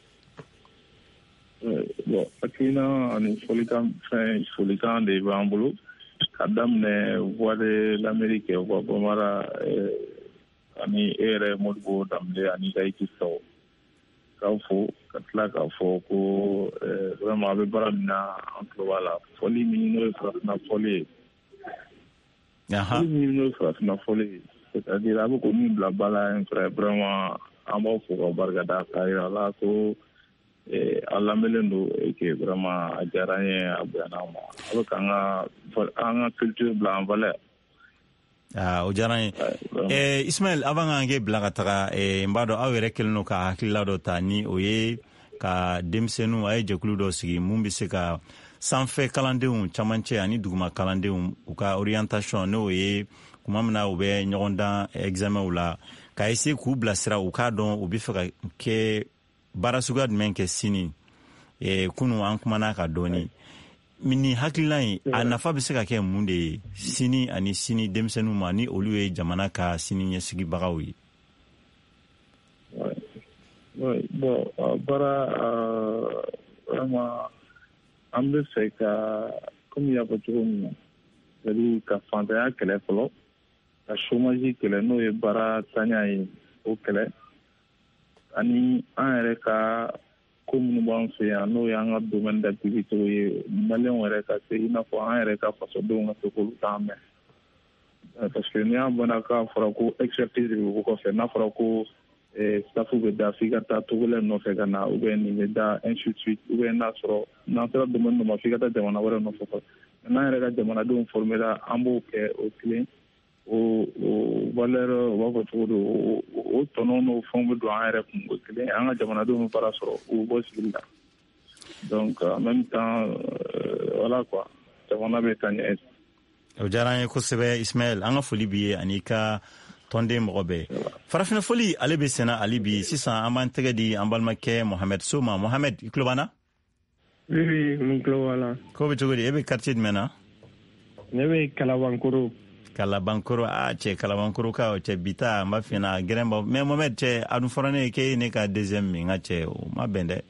bon hakilina ani folikan fɛn folikan de b'an bolo ka daminɛ voix de l'Amérique voix Bambara ani e yɛrɛ Modibo Dambele ani ka équipe tɔw k'aw fo ka tila k'a fɔ ko vraiment a bɛ baara min na an tulo b'a la foli min n'o ye farafina fɔli ye foli min n'o ye farafina fɔli ye c'est-à-dire a bɛ ko min bila ba la in frère vraiment an b'aw fo k'aw barikada k'a yira la ko a lamɛnlen don et que vraiment a diyara n ye a bonyana an ma a bɛ k'an ka an ka culture bila en valeur aa o diyara n ye eh, Ismaël avant k'an kɛ bila ka taga eh, n b'a dɔn aw yɛrɛ kɛlen don ka hakilila dɔ ta ni o ye ka denmisɛnninw a ye jɛkulu dɔ sigi mun bɛ se ka sanfɛ kalandenw camancɛ ani duguma kalandenw u ka orientation n'o ye kuma min na u bɛ ɲɔgɔn dan examenw la ka essayer k'u bilasira u k'a dɔn u bɛ fɛ ka kɛ baara suguya jumɛn kɛ sini eh, kunu an kumana ka dɔɔni ni hakilila in a nafa bɛ se ka kɛ mun de ye sini ani sini denmisɛnninw ma ni olu ye jamana ka sini ɲɛsigibagaw ye oui bon baara vraiment an bɛ fɛ ka comme i y'a fɔ cogo min na c'est-à-dire ka fantanya kɛlɛ fɔlɔ ka chômage kɛlɛ n'o ye baara tanya ye o kɛlɛ ani an yɛrɛ ka ko minnu b'an fɛ yan n'o ye an ka domaine d'activité ye maliyɛnw yɛrɛ ka se i n'a fɔ an yɛrɛ ka fasodenw ka se k'olu t'an mɛn parce que n'i y'an bana k'a fɔra ko expertise de bɛ bɔ kɔfɛ n'a fɔra ko staff bɛ da f'i ka taa togolɛ nɔfɛ ka na ou bien nin bɛ da ainsi de suite ou bien n'a sɔrɔ n'an sera domaine dɔ ma f'i ka taa jamana wɛrɛ nɔfɛ kɔfɛ n'an yɛrɛ ka jamanadenw formera an b'o kɛ o kelen o o valeur o b'a fɔ cogo do o tɔnɔ n'o fɛnw bɛ don an yɛrɛ kun o kelen an ka jamanadenw bɛ baara sɔrɔ u bɔ sigili la donc en même temps voilà quoi jamana bɛ taa ɲɛ. o diyara n ye kosɛbɛ Ismaël an ka foli b'i ye ani ka tɔnden mɔgɔ bɛɛ farafina foli ale bɛ sɛnɛ ale bi sisan an b'an tɛgɛ di an balimakɛ Mohamed Soma Mohamed i tulo b'an na. oui oui n tulo b'a la. ko bɛ cogo di e bɛ quartier jumɛn na. ne bɛ Kalabankoro. Kalabankoro ah cɛ Kalabankoro ka o cɛ bita n b'a f'i ɲɛna gɛrɛnba mais Mohamed cɛ a dun fɔra ne ye k'e ye ne ka deuxième min n ka cɛ o ma bɛn dɛ.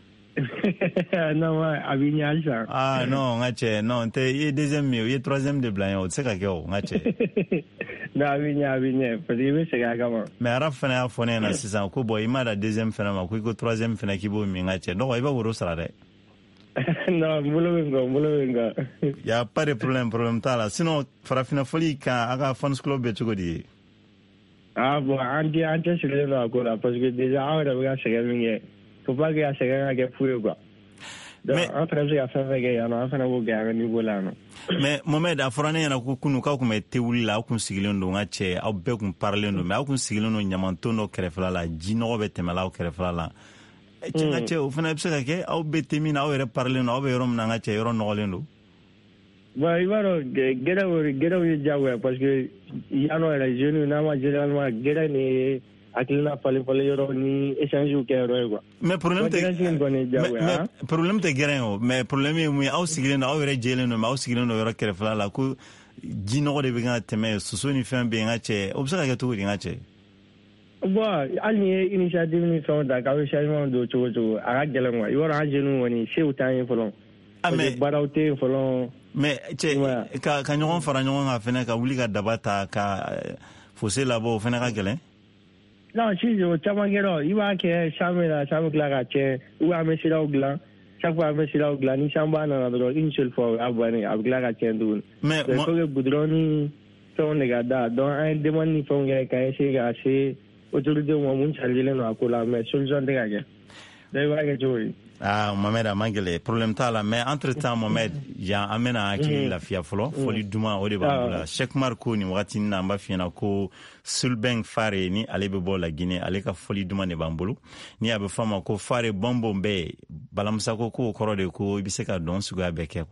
Non a b'i ɲɛ halisa. Ah non n ka cɛ non tɛ i ye deuxième min o i ye troisième de bila n ye o tɛ se ka kɛ o n ka cɛ. Non a b'i ɲɛ a b'i ɲɛ parce que i bɛ segin a kama. Mais Arab fana y'a fɔ ne ɲɛna sisan ko bon i ma da deuxième fana ma ko i ko troisième fana k'i b'o min n ka cɛ donc i bɛ woro sara dɛ. Non, bolo bɛ n kɔ bolo bɛ n kɔ. Y a pas de problème problème t'a la sinon farafina foli kan a ka fans club bɛ cogo di. Ah bon an tɛ an tɛ sigilen don a ko la parce que déjà anw yɛrɛ bɛ ka sɛgɛn min kɛ faut pas que a sɛgɛn ka kɛ fu ye quoi. Donc an fana bɛ se ka fɛn fɛn kɛ yan nɔ an fana b'o kɛ an ka niveau la yan nɔ. Mais Mohamed a fɔra ne ɲɛna ko kunu k'aw tun bɛ te wuli la aw kun sigilen don n ka cɛ aw bɛɛ kun parelen don mais aw kun sigilen don ɲamanton dɔ kɛrɛfɛla la ji nɔgɔ bɛ tɛmɛla aw kɛrɛfɛla la. cɛ n ka cɛ o fana bɛ se ka kɛ aw bɛ te min na aw yɛrɛ parelen don aw bɛ yɔrɔ min na n ka cɛ yɔrɔ nɔgɔlen don. Bon i b'a dɔn gɛrɛw gɛrɛw ye diyagoya parce que yan nɔ yɛrɛ jeunes n'an ma généralement gɛrɛ ni ye hakilina falen falen yɔrɔ ni échange kɛ yɔrɔ ye quoi. Mais problème tɛ mais problème tɛ gɛrɛ o mais problème ye mun ye aw sigilen don aw yɛrɛ jɛlen don mais aw sigilen don yɔrɔ kɛrɛfɛla la ko ji nɔgɔ de bɛ ka tɛmɛ soso ni fɛn bɛ yen n ka cɛ o bɛ se ka kɛ cogo di n ka cɛ. Bon hali ni ye initiative ni fɛnw ta k'aw bɛ changement don cogo cogo a ka gɛlɛn quoi i b'a dɔn an jeunes kɔni sew t'an ye fɔlɔ. mais baaraw tɛ yen fɔlɔ. mais cɛ ka ka ɲɔgɔn fara ɲɔgɔn kan fɛnɛ ka wuli ka daba ta ka fossé labɔ o fɛnɛ ka gɛlɛn. Non si o caman kɛra i b'a kɛ san min na san bɛ tila ka tiɲɛ ou bien an bɛ siraw dilan chaque fois an bɛ siraw dilan ni sanba nana dɔrɔn une seule fois a bannen a bɛ tila ka tiɲɛ tuguni. mais il faut que goudron ni fɛnw de ka da donc an ye demande ni fɛnw kɛ ka essayer ka se autorités ma mun chargelen don a ko la mais solution tɛ ka kɛ donc i b'a kɛ cogo di. Ah, Mohamed a man gɛlɛn problème t'a la mais entre temps Mohamed yan an bɛna hakili lafiya fɔlɔ foli duman o de b'an bolo Cheikh Mar ko nin wagati na an b'a f'i ɲɛna ko Sulbeng Fare ni ale bɛ bɔ la Guinée ale ka foli duman de b'an bolo ni a bɛ fɔ a ma ko Fare Bɔnbɔn bɛɛ balamusa ko k'o kɔrɔ de ko i bɛ se ka dɔn suguya bɛɛ kɛ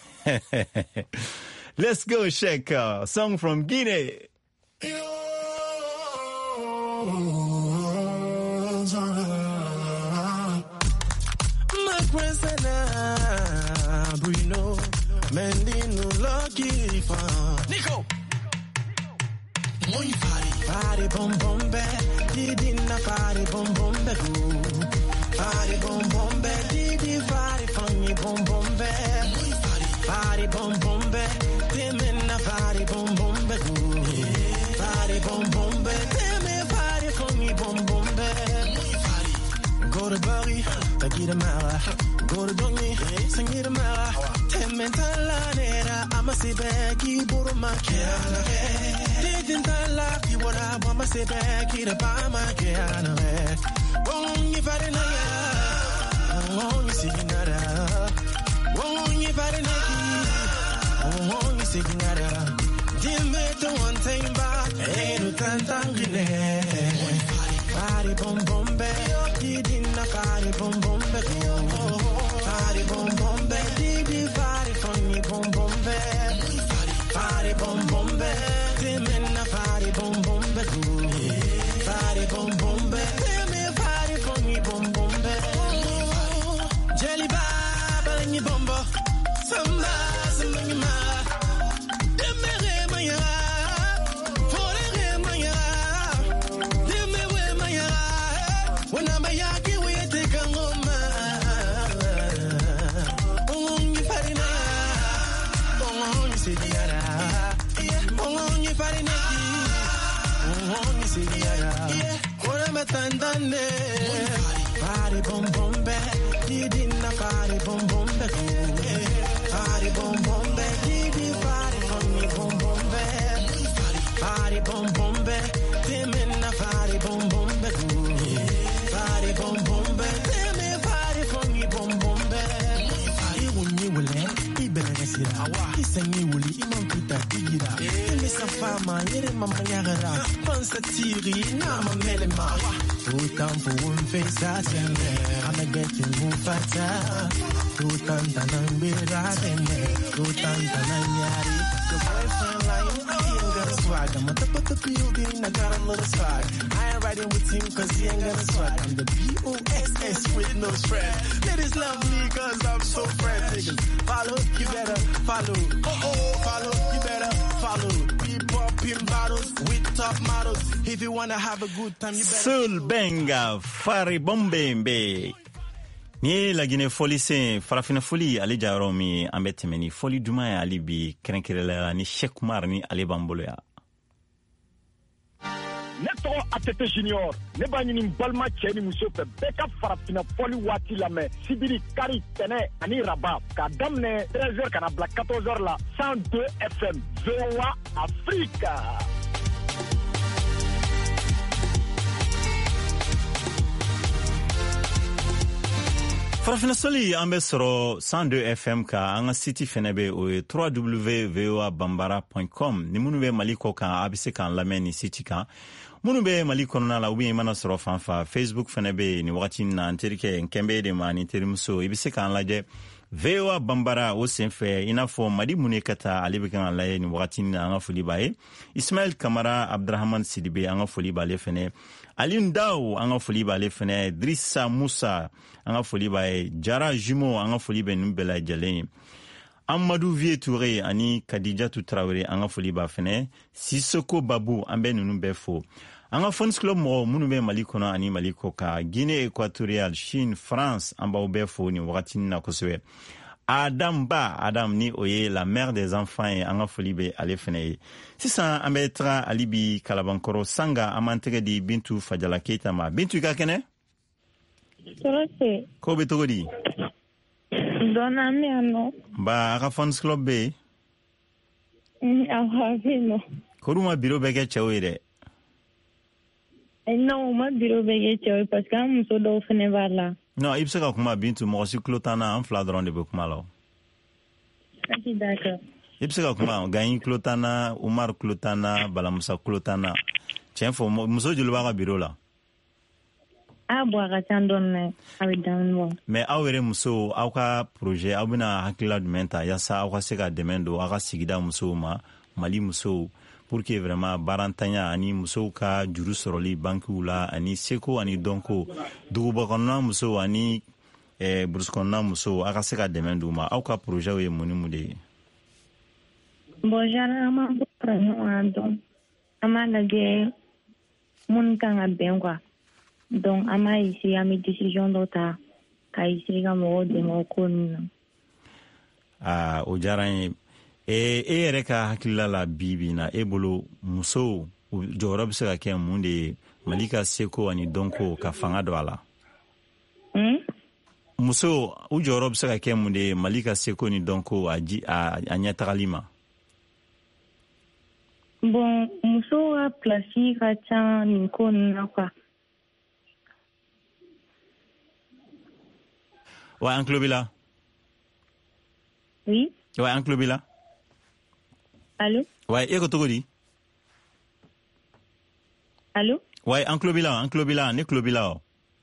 quoi. Let's go Cheikh, uh, song from Guinea. Bruno, Mendino, Lucky Fan, Nico. Muy fari, fari bom bom be, didi na fari bom bom be go. Fari bom bom be, didi fari funny bom bom be. Muy fari, fari bom bom be, dimi na fari bom bom be go. Fari bom bom be, dimi fari funny bom bom be. Muy fari, go to Bali, I get a mala. Go to Dongi, sing it a mala. Tementala nera, I'ma say back, you boro my kiana. Didn't I love you what I want, my say back, you buy my kiana. Won't you fight it? Won't you see nada? Won't you fight it? Won't you see nada? Dimme to one thing back, ain't no tantangine. Party bom bom be, didn't I party bom bom be? Party bom bom be, didi party funny bom bom be. Party bom bom be, dimena party bom bom be. Party bom bom be, dimena party funny bom bom be. Jelly baba ni bombo, samba samba ni ma. Demere maya, fore maya, demewe maya. Wana maya ki we te kangoma. Party bom bom be, didi na party bom bom be. Party bom bom be, didi party funny bom bom be. Party bom bom be, dimi na party bom bom be. Party bom bom be, dimi party funny bom bom be. Party wunni wule, ibele nesira. Isengi wuli, imam pita digira. Imi safama, yere mama nyagara. Pansa tiri, nama melema. Two time for one face, I send there. I'm a getting move faster. Two time to nine be riding there. Two time to nine yari. Your boyfriend lying, he ain't gonna swag. I'm on top of the building, I got a little swag. I ain't riding with him cause he ain't gonna swag. I'm the B O S S with no stress. Ladies love me cause I'm so fresh. Niggas follow, you better follow. Oh oh, follow. top models. If you wanna have a good time, you better. Sul benga fari bombembe. Ni la Guinée folie sen farafina folie ale jaro mi ambete meni folie duma ya ali bi krenkerela ni Cheikh Oumar ni ale bambolo ya. Ne tɔgɔ Atete Junior ne b'a ɲini balima cɛ ni muso fɛ bɛɛ ka farafina fɔli waati lamɛn sibiri kari tɛnɛ ani raba k'a daminɛ treize heures ka na bila quatorze heures la cent deux F M V O A Afrique. Farafina soli an bɛ sɔrɔ cent deux F M ka an ka site fɛnɛ bɛ o ye w w w point v o a bambara point com ni minnu bɛ Mali kɔ kan a bɛ se k'an lamɛn ni site kan. Minnu bɛ Mali kɔnɔna la ou bien i mana sɔrɔ fan fa Facebook fɛnɛ bɛ ni wagati na n terikɛ n kɛnbɛ de ma ni terimuso i bɛ se k'an lajɛ V O A Bambara o senfɛ i n'a fɔ Madi Munekata ale bɛ kan lajɛ ni wagati na an ka foli b'a ye. Ismail Kamara Abdrahman Sidibe an ka foli b'ale fɛnɛ. Ali Ndaw an ka foli b'ale fɛnɛ. Drissa Musa an ka foli b'a ye. Jara Jumo an ka foli bɛ ninnu bɛɛ lajɛlen ye. Amadou Vie Touré ani Kadijatu Traoré an ka foli b'a fɛnɛ. Sissoko Babu an bɛ ninnu bɛɛ fo. An ka Fons Club mɔgɔ minnu bɛ Mali kɔnɔ ani Mali kɔ kan Guinée Équatoriale, Chine, France an b'aw bɛɛ fo ni wagati na kosɛbɛ. Adam Ba, Adam ni o ye la mère des enfants ye an ka foli bɛ ale fɛnɛ ye. Sisan an bɛ taga ali bi Kalabankɔrɔ Sanga an b'an tɛgɛ di Bintu Fajala Keita ma. Bintu i ka kɛnɛ? Tɔrɔse. Ko bɛ cogo di? Dɔnna an bɛ yan nɔ. Ba a ka Fons Club bɛ yen? Awɔ a bɛ yen nɔ. K'olu ma biro bɛ kɛ cɛw ye dɛ. Non, ma biro bɛ kɛ cɛw ye parce que an muso dɔw fɛnɛ b'a la. Non, i bɛ se ka kuma Bintu mɔgɔ si tulo t'an na an fila dɔrɔn de bɛ kuma la. Ok, d'accord. I bɛ se ka kuma Gaɲi tulo t'an na, Umar tulo t'an na, Balamusa tulo t'an na. Tiɲɛ fɔ muso joli b'a ka biro la? A bɔ a ka ca dɔɔnin dɛ, a bɛ dɔɔnin bɔ. Mais aw yɛrɛ muso aw ka projet aw bɛna hakilila jumɛn ta yaasa aw ka se ka dɛmɛ don aw ka sigida musow ma, Mali musow, pour que vraiment barantanya ani musow ka juru sɔrɔli bankiw la ani seko ani dɔnko duguba kɔnɔna musow ani eh, burusi kɔnɔna musow aw ka se ka dɛmɛ d'u ma aw ka projet ye mun ni mun de ye? Bon, genre an b'an bɔ fara ɲɔgɔn kan donc an b'a lajɛ mun kan ka bɛn quoi donc an b'a essayer an bɛ décision dɔ ta ka essayer ka mɔgɔw dɛmɛ o ko ninnu na. Ah, o diyara n ye. E yɛrɛ ka hakilila la bi bi na e bolo musow jɔyɔrɔ bɛ se ka kɛ mun de ye Mali ka seko ani dɔnko ka fanga don a la? Musow u jɔyɔrɔ bɛ se ka kɛ mun de ye Mali ka seko ni dɔnko a ɲɛtagali ma? Bon, musow ka place ka ca nin ko ninnu na quoi. Wa an tulo b'i la? Oui. Wa an tulo b'i la? Allô? Ouais, e ko togo di? Allô? Ouais, an tulo b'i la, an tulo b'i la, ne tulo b'i la o.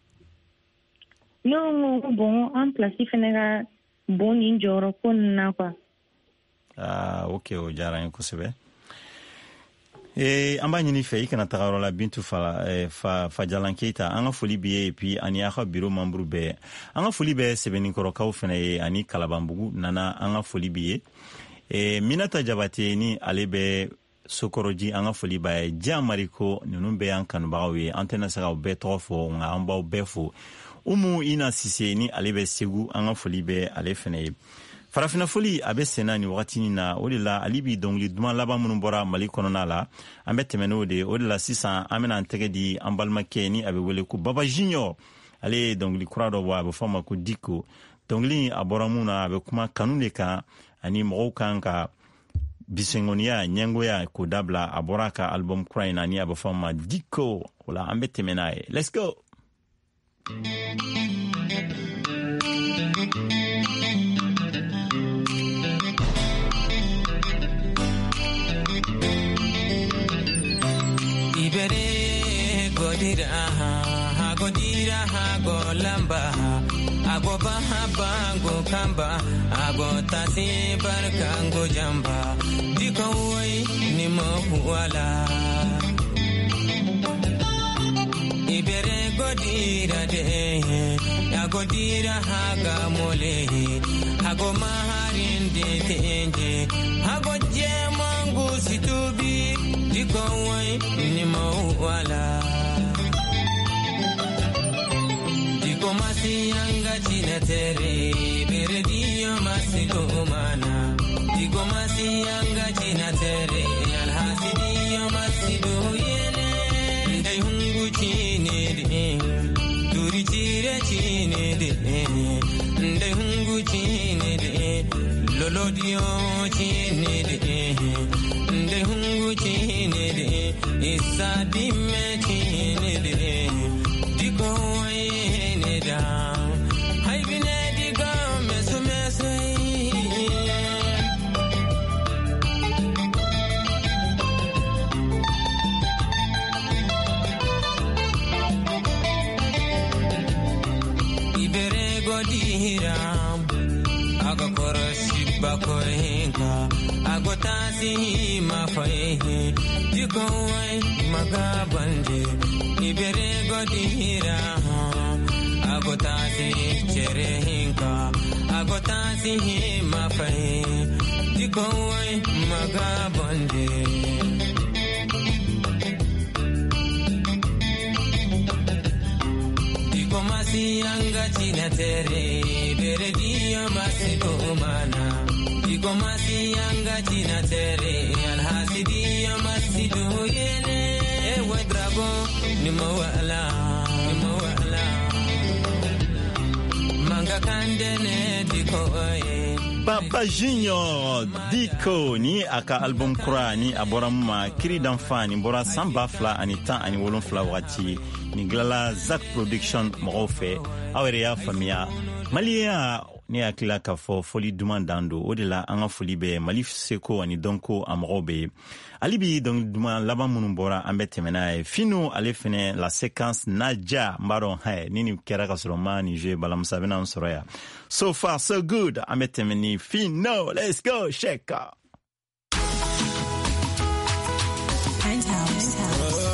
Non, bon, an place fɛnɛ ka bon nin jɔyɔrɔ ko ninnu na quoi. Ah, ok, o diyara n ye kosɛbɛ. Eh, an b'a ɲini fɛ i kana taga yɔrɔ la Bintu fa, eh, fa, Fajalan Keita an ka foli b'i ye et puis ani a ka bureau membre bɛɛ an ka foli bɛ sɛbɛnnikɔrɔkaw fɛnɛ ye ani Kalabanbugu nana an ka foli b'i ye. Eh, Minata Jabate ni ale bɛ Sokoroji an ka foli b'a ye. Diya Mariko ninnu bɛɛ y'an kanubagaw ye an tɛna se k'aw bɛɛ tɔgɔ fɔ nka an b'aw bɛɛ fo. Umu Ina Sise ni ale bɛ Segu an ka foli bɛ ale fɛnɛ ye. Farafina foli a bɛ senna ni wagati na o de la ali bi dɔnkili duman laban minnu bɔra Mali kɔnɔna la an bɛ tɛmɛ n'o de o de la sisan an bɛna an tɛgɛ di an balimakɛ ni a bɛ wele ko Baba Junior ale ye dɔnkili kura dɔ bɔ a bɛ fɔ a ma ko Diko dɔnkili a bɔra mun na a bɛ kuma kanu de kan ani mɔgɔw kan ka bisengoniya ɲɛngoya k'o dabila a bɔra a ka album kura in na ni a bɛ fɔ a ma Diko o la an bɛ tɛmɛ n'a ye. Let's go. Ibere godira ha godira ha go lamba ago bahaba go kamba ago tasi barkango jamba diko wai ni mo wala Ibere godira de agodira ha ga mole ago maharin de tenje ago jemangu situbi diko wai ni mawala diko masi anga china tere beredio masi domana diko masi anga china tere alhasidio masi do yene ndai hungu chine de duri chire chine de ndai hungu chine de lolodio chine de ndai hungu chine de isadime chine de diko yene da hai bine diga mesu mesu ibere godira aga koroshi bakorenka agotasi mafae diko wai magabanje ibere godira agotasi cherenka agotasi mafae diko wai magabanje diko masi anga china tere beredia masi domana diko masi anga china tere alhasidia masi do yene ewe drago ni mawala ni mawala manga kandene diko oye Papa Junior Diko ni aka album kura ni abora muma kiri danfa ni bora samba fla ani tan ani wolon fla wati ni glala Zack Production mogofe awere ya famia Malia ni akila ka fo foli dumandando odela anga foli be Malif Seko ani donko amrobe alibi donc duma laba munubora ambetemena fino alefene la séquence Naja Maron hay nini kera ka soloma ni je balamsa bena nsoroya so far so good ambetemeni fino let's go sheka Penthouse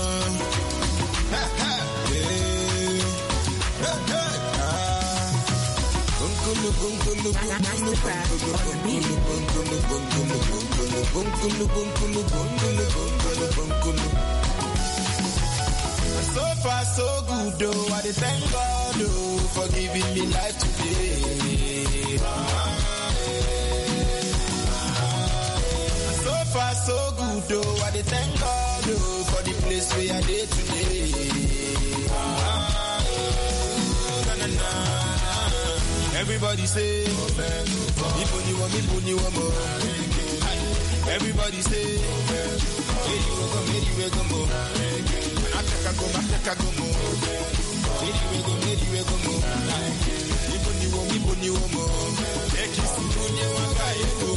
So far so good though, I thank God oh, for giving me life today. So far so good though, I thank God oh, for the place where I did today. Na, na, na. Everybody say, people you want me, people you want more. Everybody say, hey you welcome, hey you welcome. I take a go, I take a go more. Hey you welcome, hey you welcome. People you want me, people you want more. Make you see people you want guy go.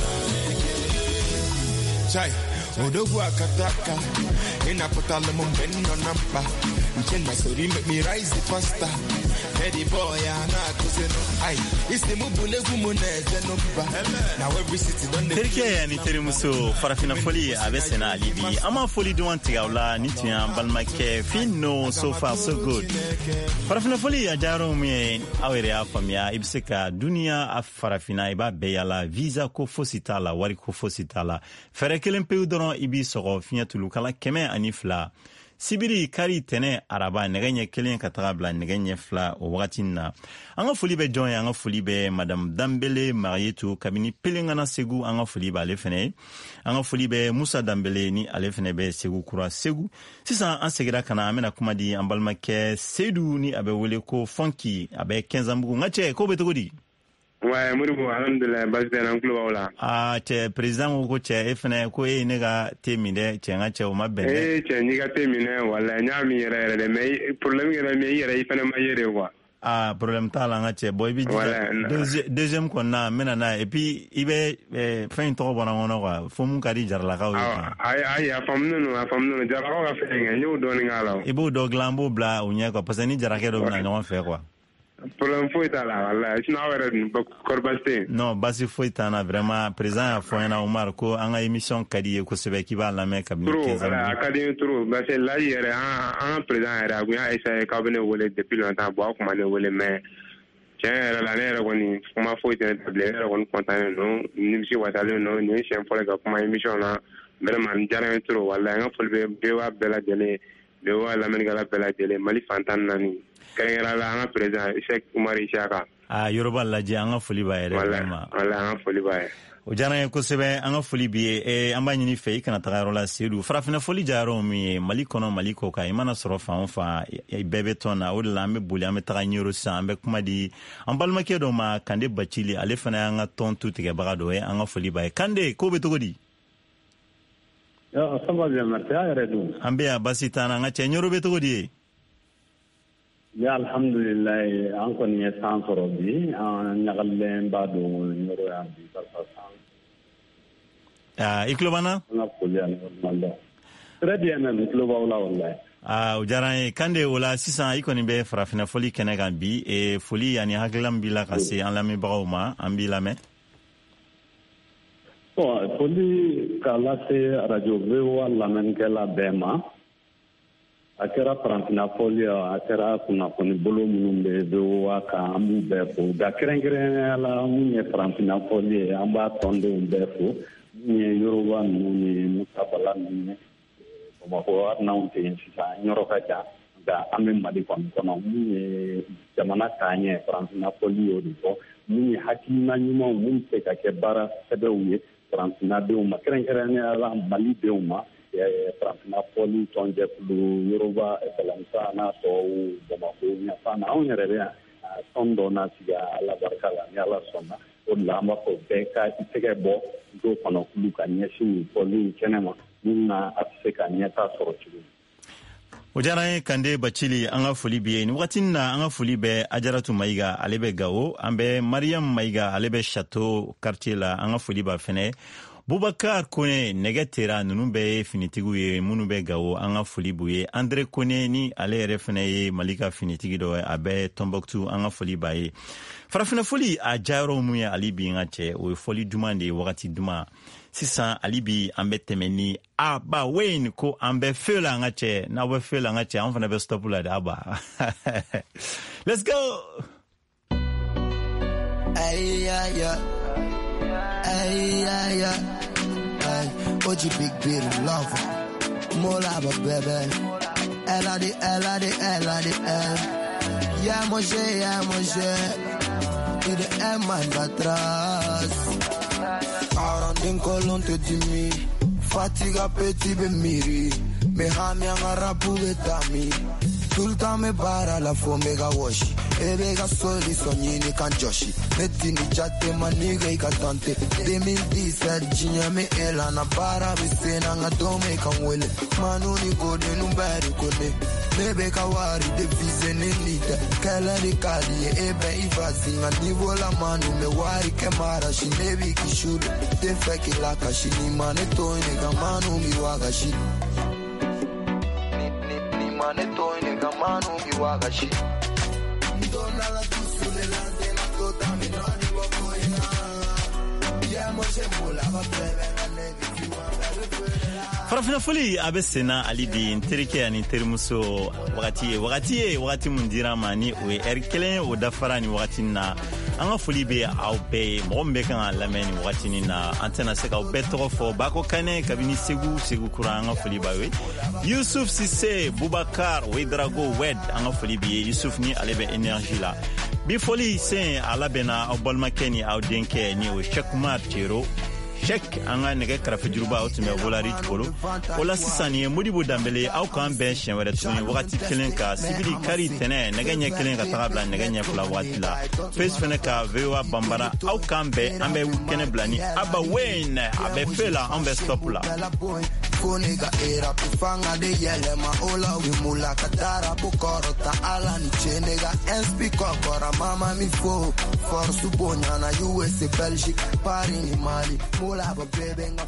Chai, odogu akataka, ina potale mumbeno nampa. Uchenda sorry make me rise faster. Eddie boy, I'm not Aye, it's the mubule gumuneze numba. Now every city done the Terke ni terimuso farafina foli abesena alibi. Ama foli duanti gaula nitia balmake fino so far so good. Farafina foli ajaro mi awere afamia ibseka dunia afarafina iba beyala visa ko fositala wari ko fositala. Fere kelempe udoron ibi soro finya tulukala keme anifla. Sibiri kari tene araba negenye kelen katabla negenye fla o wakatina anga fulibe John anga fulibe Madame Dambele Marietou kabini pelengana segu anga fulibe alefene anga fulibe Musa Dambele ni alefene be segu kura segu sisa ansegera kana amena kumadi ambalma ke sedu ni abe wole ko funky abe kenzambu ngache ko betogodi Ouais, moi, alhamdulillah, bas de l'enclos wala. Ah, te président ko che efne ko e nega temide che nga che o mabbe. Eh, che ni ga temine wala nyami yere de mais problème yere me yere ifane ma yere quoi. Ah, problème ta la nga che boy bi deuxième ko na mena na et puis ibe fin to bona ngono quoi fo mun kadi jar la kaw. Ah, ay ay afam no afam no jar la ka fe nga ñu do ni ngala. Ibo do glambo bla unya ko parce ni jar ke do na no fe quoi. Problème foi ta la wala sino awere korbaste non basi foi ta na vraiment présent foi na Omar ko anga émission kadi ko sebe ki ba la me kabni quinze ans akadi trop basi la yere en présent era guya essa ka bene wole depuis longtemps bo ko mane wole mais tiens la nera woni kuma foi ta tabler won content no ni si watale no ni chien pour ga kuma émission na vraiment jara trop wallahi nga folbe be wa bela jele be wa la men gala bela jele mali fantan nani kayra la nga president Sheikh Umar Ishaka a Yoruba la je anga foli ba yere vraiment wallahi anga foli ba o jara ko sebe anga foli bi e amba nyini fe kana tagaro la sedu farafina foli jaro mi mali kono mali ko ka imana soro fa on fa bebe tona o la me buli am taga nyoro sa ambe kuma di ambalma ke do ma kande bacili ale fana anga tontu tige baga do e anga foli ba kande ko be to godi ya asaba ya marta ya redu ambe ya basitana nga che nyoro be to godi ya alhamdulillah an ko ni san soro bi an nagalle ba do nyoro ya bi farfa san ah iklobana na polya normal très bien même ikloba wala wallahi ah ujaran kande wala sisan ikoni be farafina foli kenegan bi e foli yani haglam bi la kase an lami bawma an bi lame bon foli kala se radio vewa lamen kala bema akera farafina foli akera kuna koni bolo munumbe vewa ka amu befo da krengre ala munye farafina foli amba tondo befo ni Yoruba ni musabala ni ko ko arnaun te insisa nyoro ka ja da amen mali kon kono ni jamana kanye France na polio do ni hakina nyuma mun te ka ke bara sebewe France na de uma kren kren ala mali de uma France na poli tonje lu Yoruba e balansa na to ko ko nya sana on yere tondo na siga ala barkala ni ala sonna o lama ko beka itege bo do kono luka nyesi poli kenema nina afseka nyata sorochi o jara kande bacili anga foli biye ni watin na anga foli be ajaratu maiga alebe gawo ambe Mariam maiga alebe chateau quartier la anga foli ba fene Boubacar Kone negetera nunu be finitigu ye munu be gawo anga foli buye André Kone ni ale refene ye malika finitigi do abe Tombouctou anga foli baye farafina foli a jaro muya alibi ngache o foli dumande wakati duma sisan alibi ambe temeni aba wen ko ambe fela ngache na we fela ngache on fana be stop la aba let's go ay ay ay ay ay ay O G big beat love more love baby ella di ella di ella di yeah mon cher yeah mon cher y de el mando atrás. Ahora en Colón te dimi, fatiga petit be miri, me hami agarra pugetami. Tulta me para la fomega washi, ebega soli sognini canjoshi. Metti ni chatte maniga i cantante, de mi dise ginya me ela na para visena nga dome kanwele. Manuni gode numberi kone. Bebe kawari de vise nenita Kala di kadi ebe ivazi nga nivo la manu me wari kemara shi nebi kishude Te feki laka shi ni mane toine ga manu mi waga shi Ni, ni, ni mane toine ga manu mi waga shi Ndona la tusule la zena kota mi nani wakoina Ya moshe mula va plebe nga nebi kiwanga farafina foli abe sena alidi nterike ani termuso wakati wakati wakati mundira mani o er kelen o dafara ni wakati na anga foli be au be mombe kan lameni wakati ni na antena seka o betro fo bako kane kabini segu segu kura anga foli ba we Yusuf Sisse Boubacar we drago wed anga foli be Yusuf ni alebe energie la bi foli sen ala bena o bolma keni au denke ni o Chekmar Tiro Check anga nege karafe juruba otume vola rit bolo ola sisani Modibo Dambele au kan ben chien wala tuni wakati kelen ka sibili kari tene nege nya kelen ka tabla nege nya kula watila face fene ka vewa bambara au kan be ambe kene blani aba wen abe fela ambe stop la Kuniga era pifanga de yele ma ola wimula katara bukorota ala ni chenega S P kokora mama mi fo for subonya na U S A Belgique Paris ni Mali mula ba bebe nga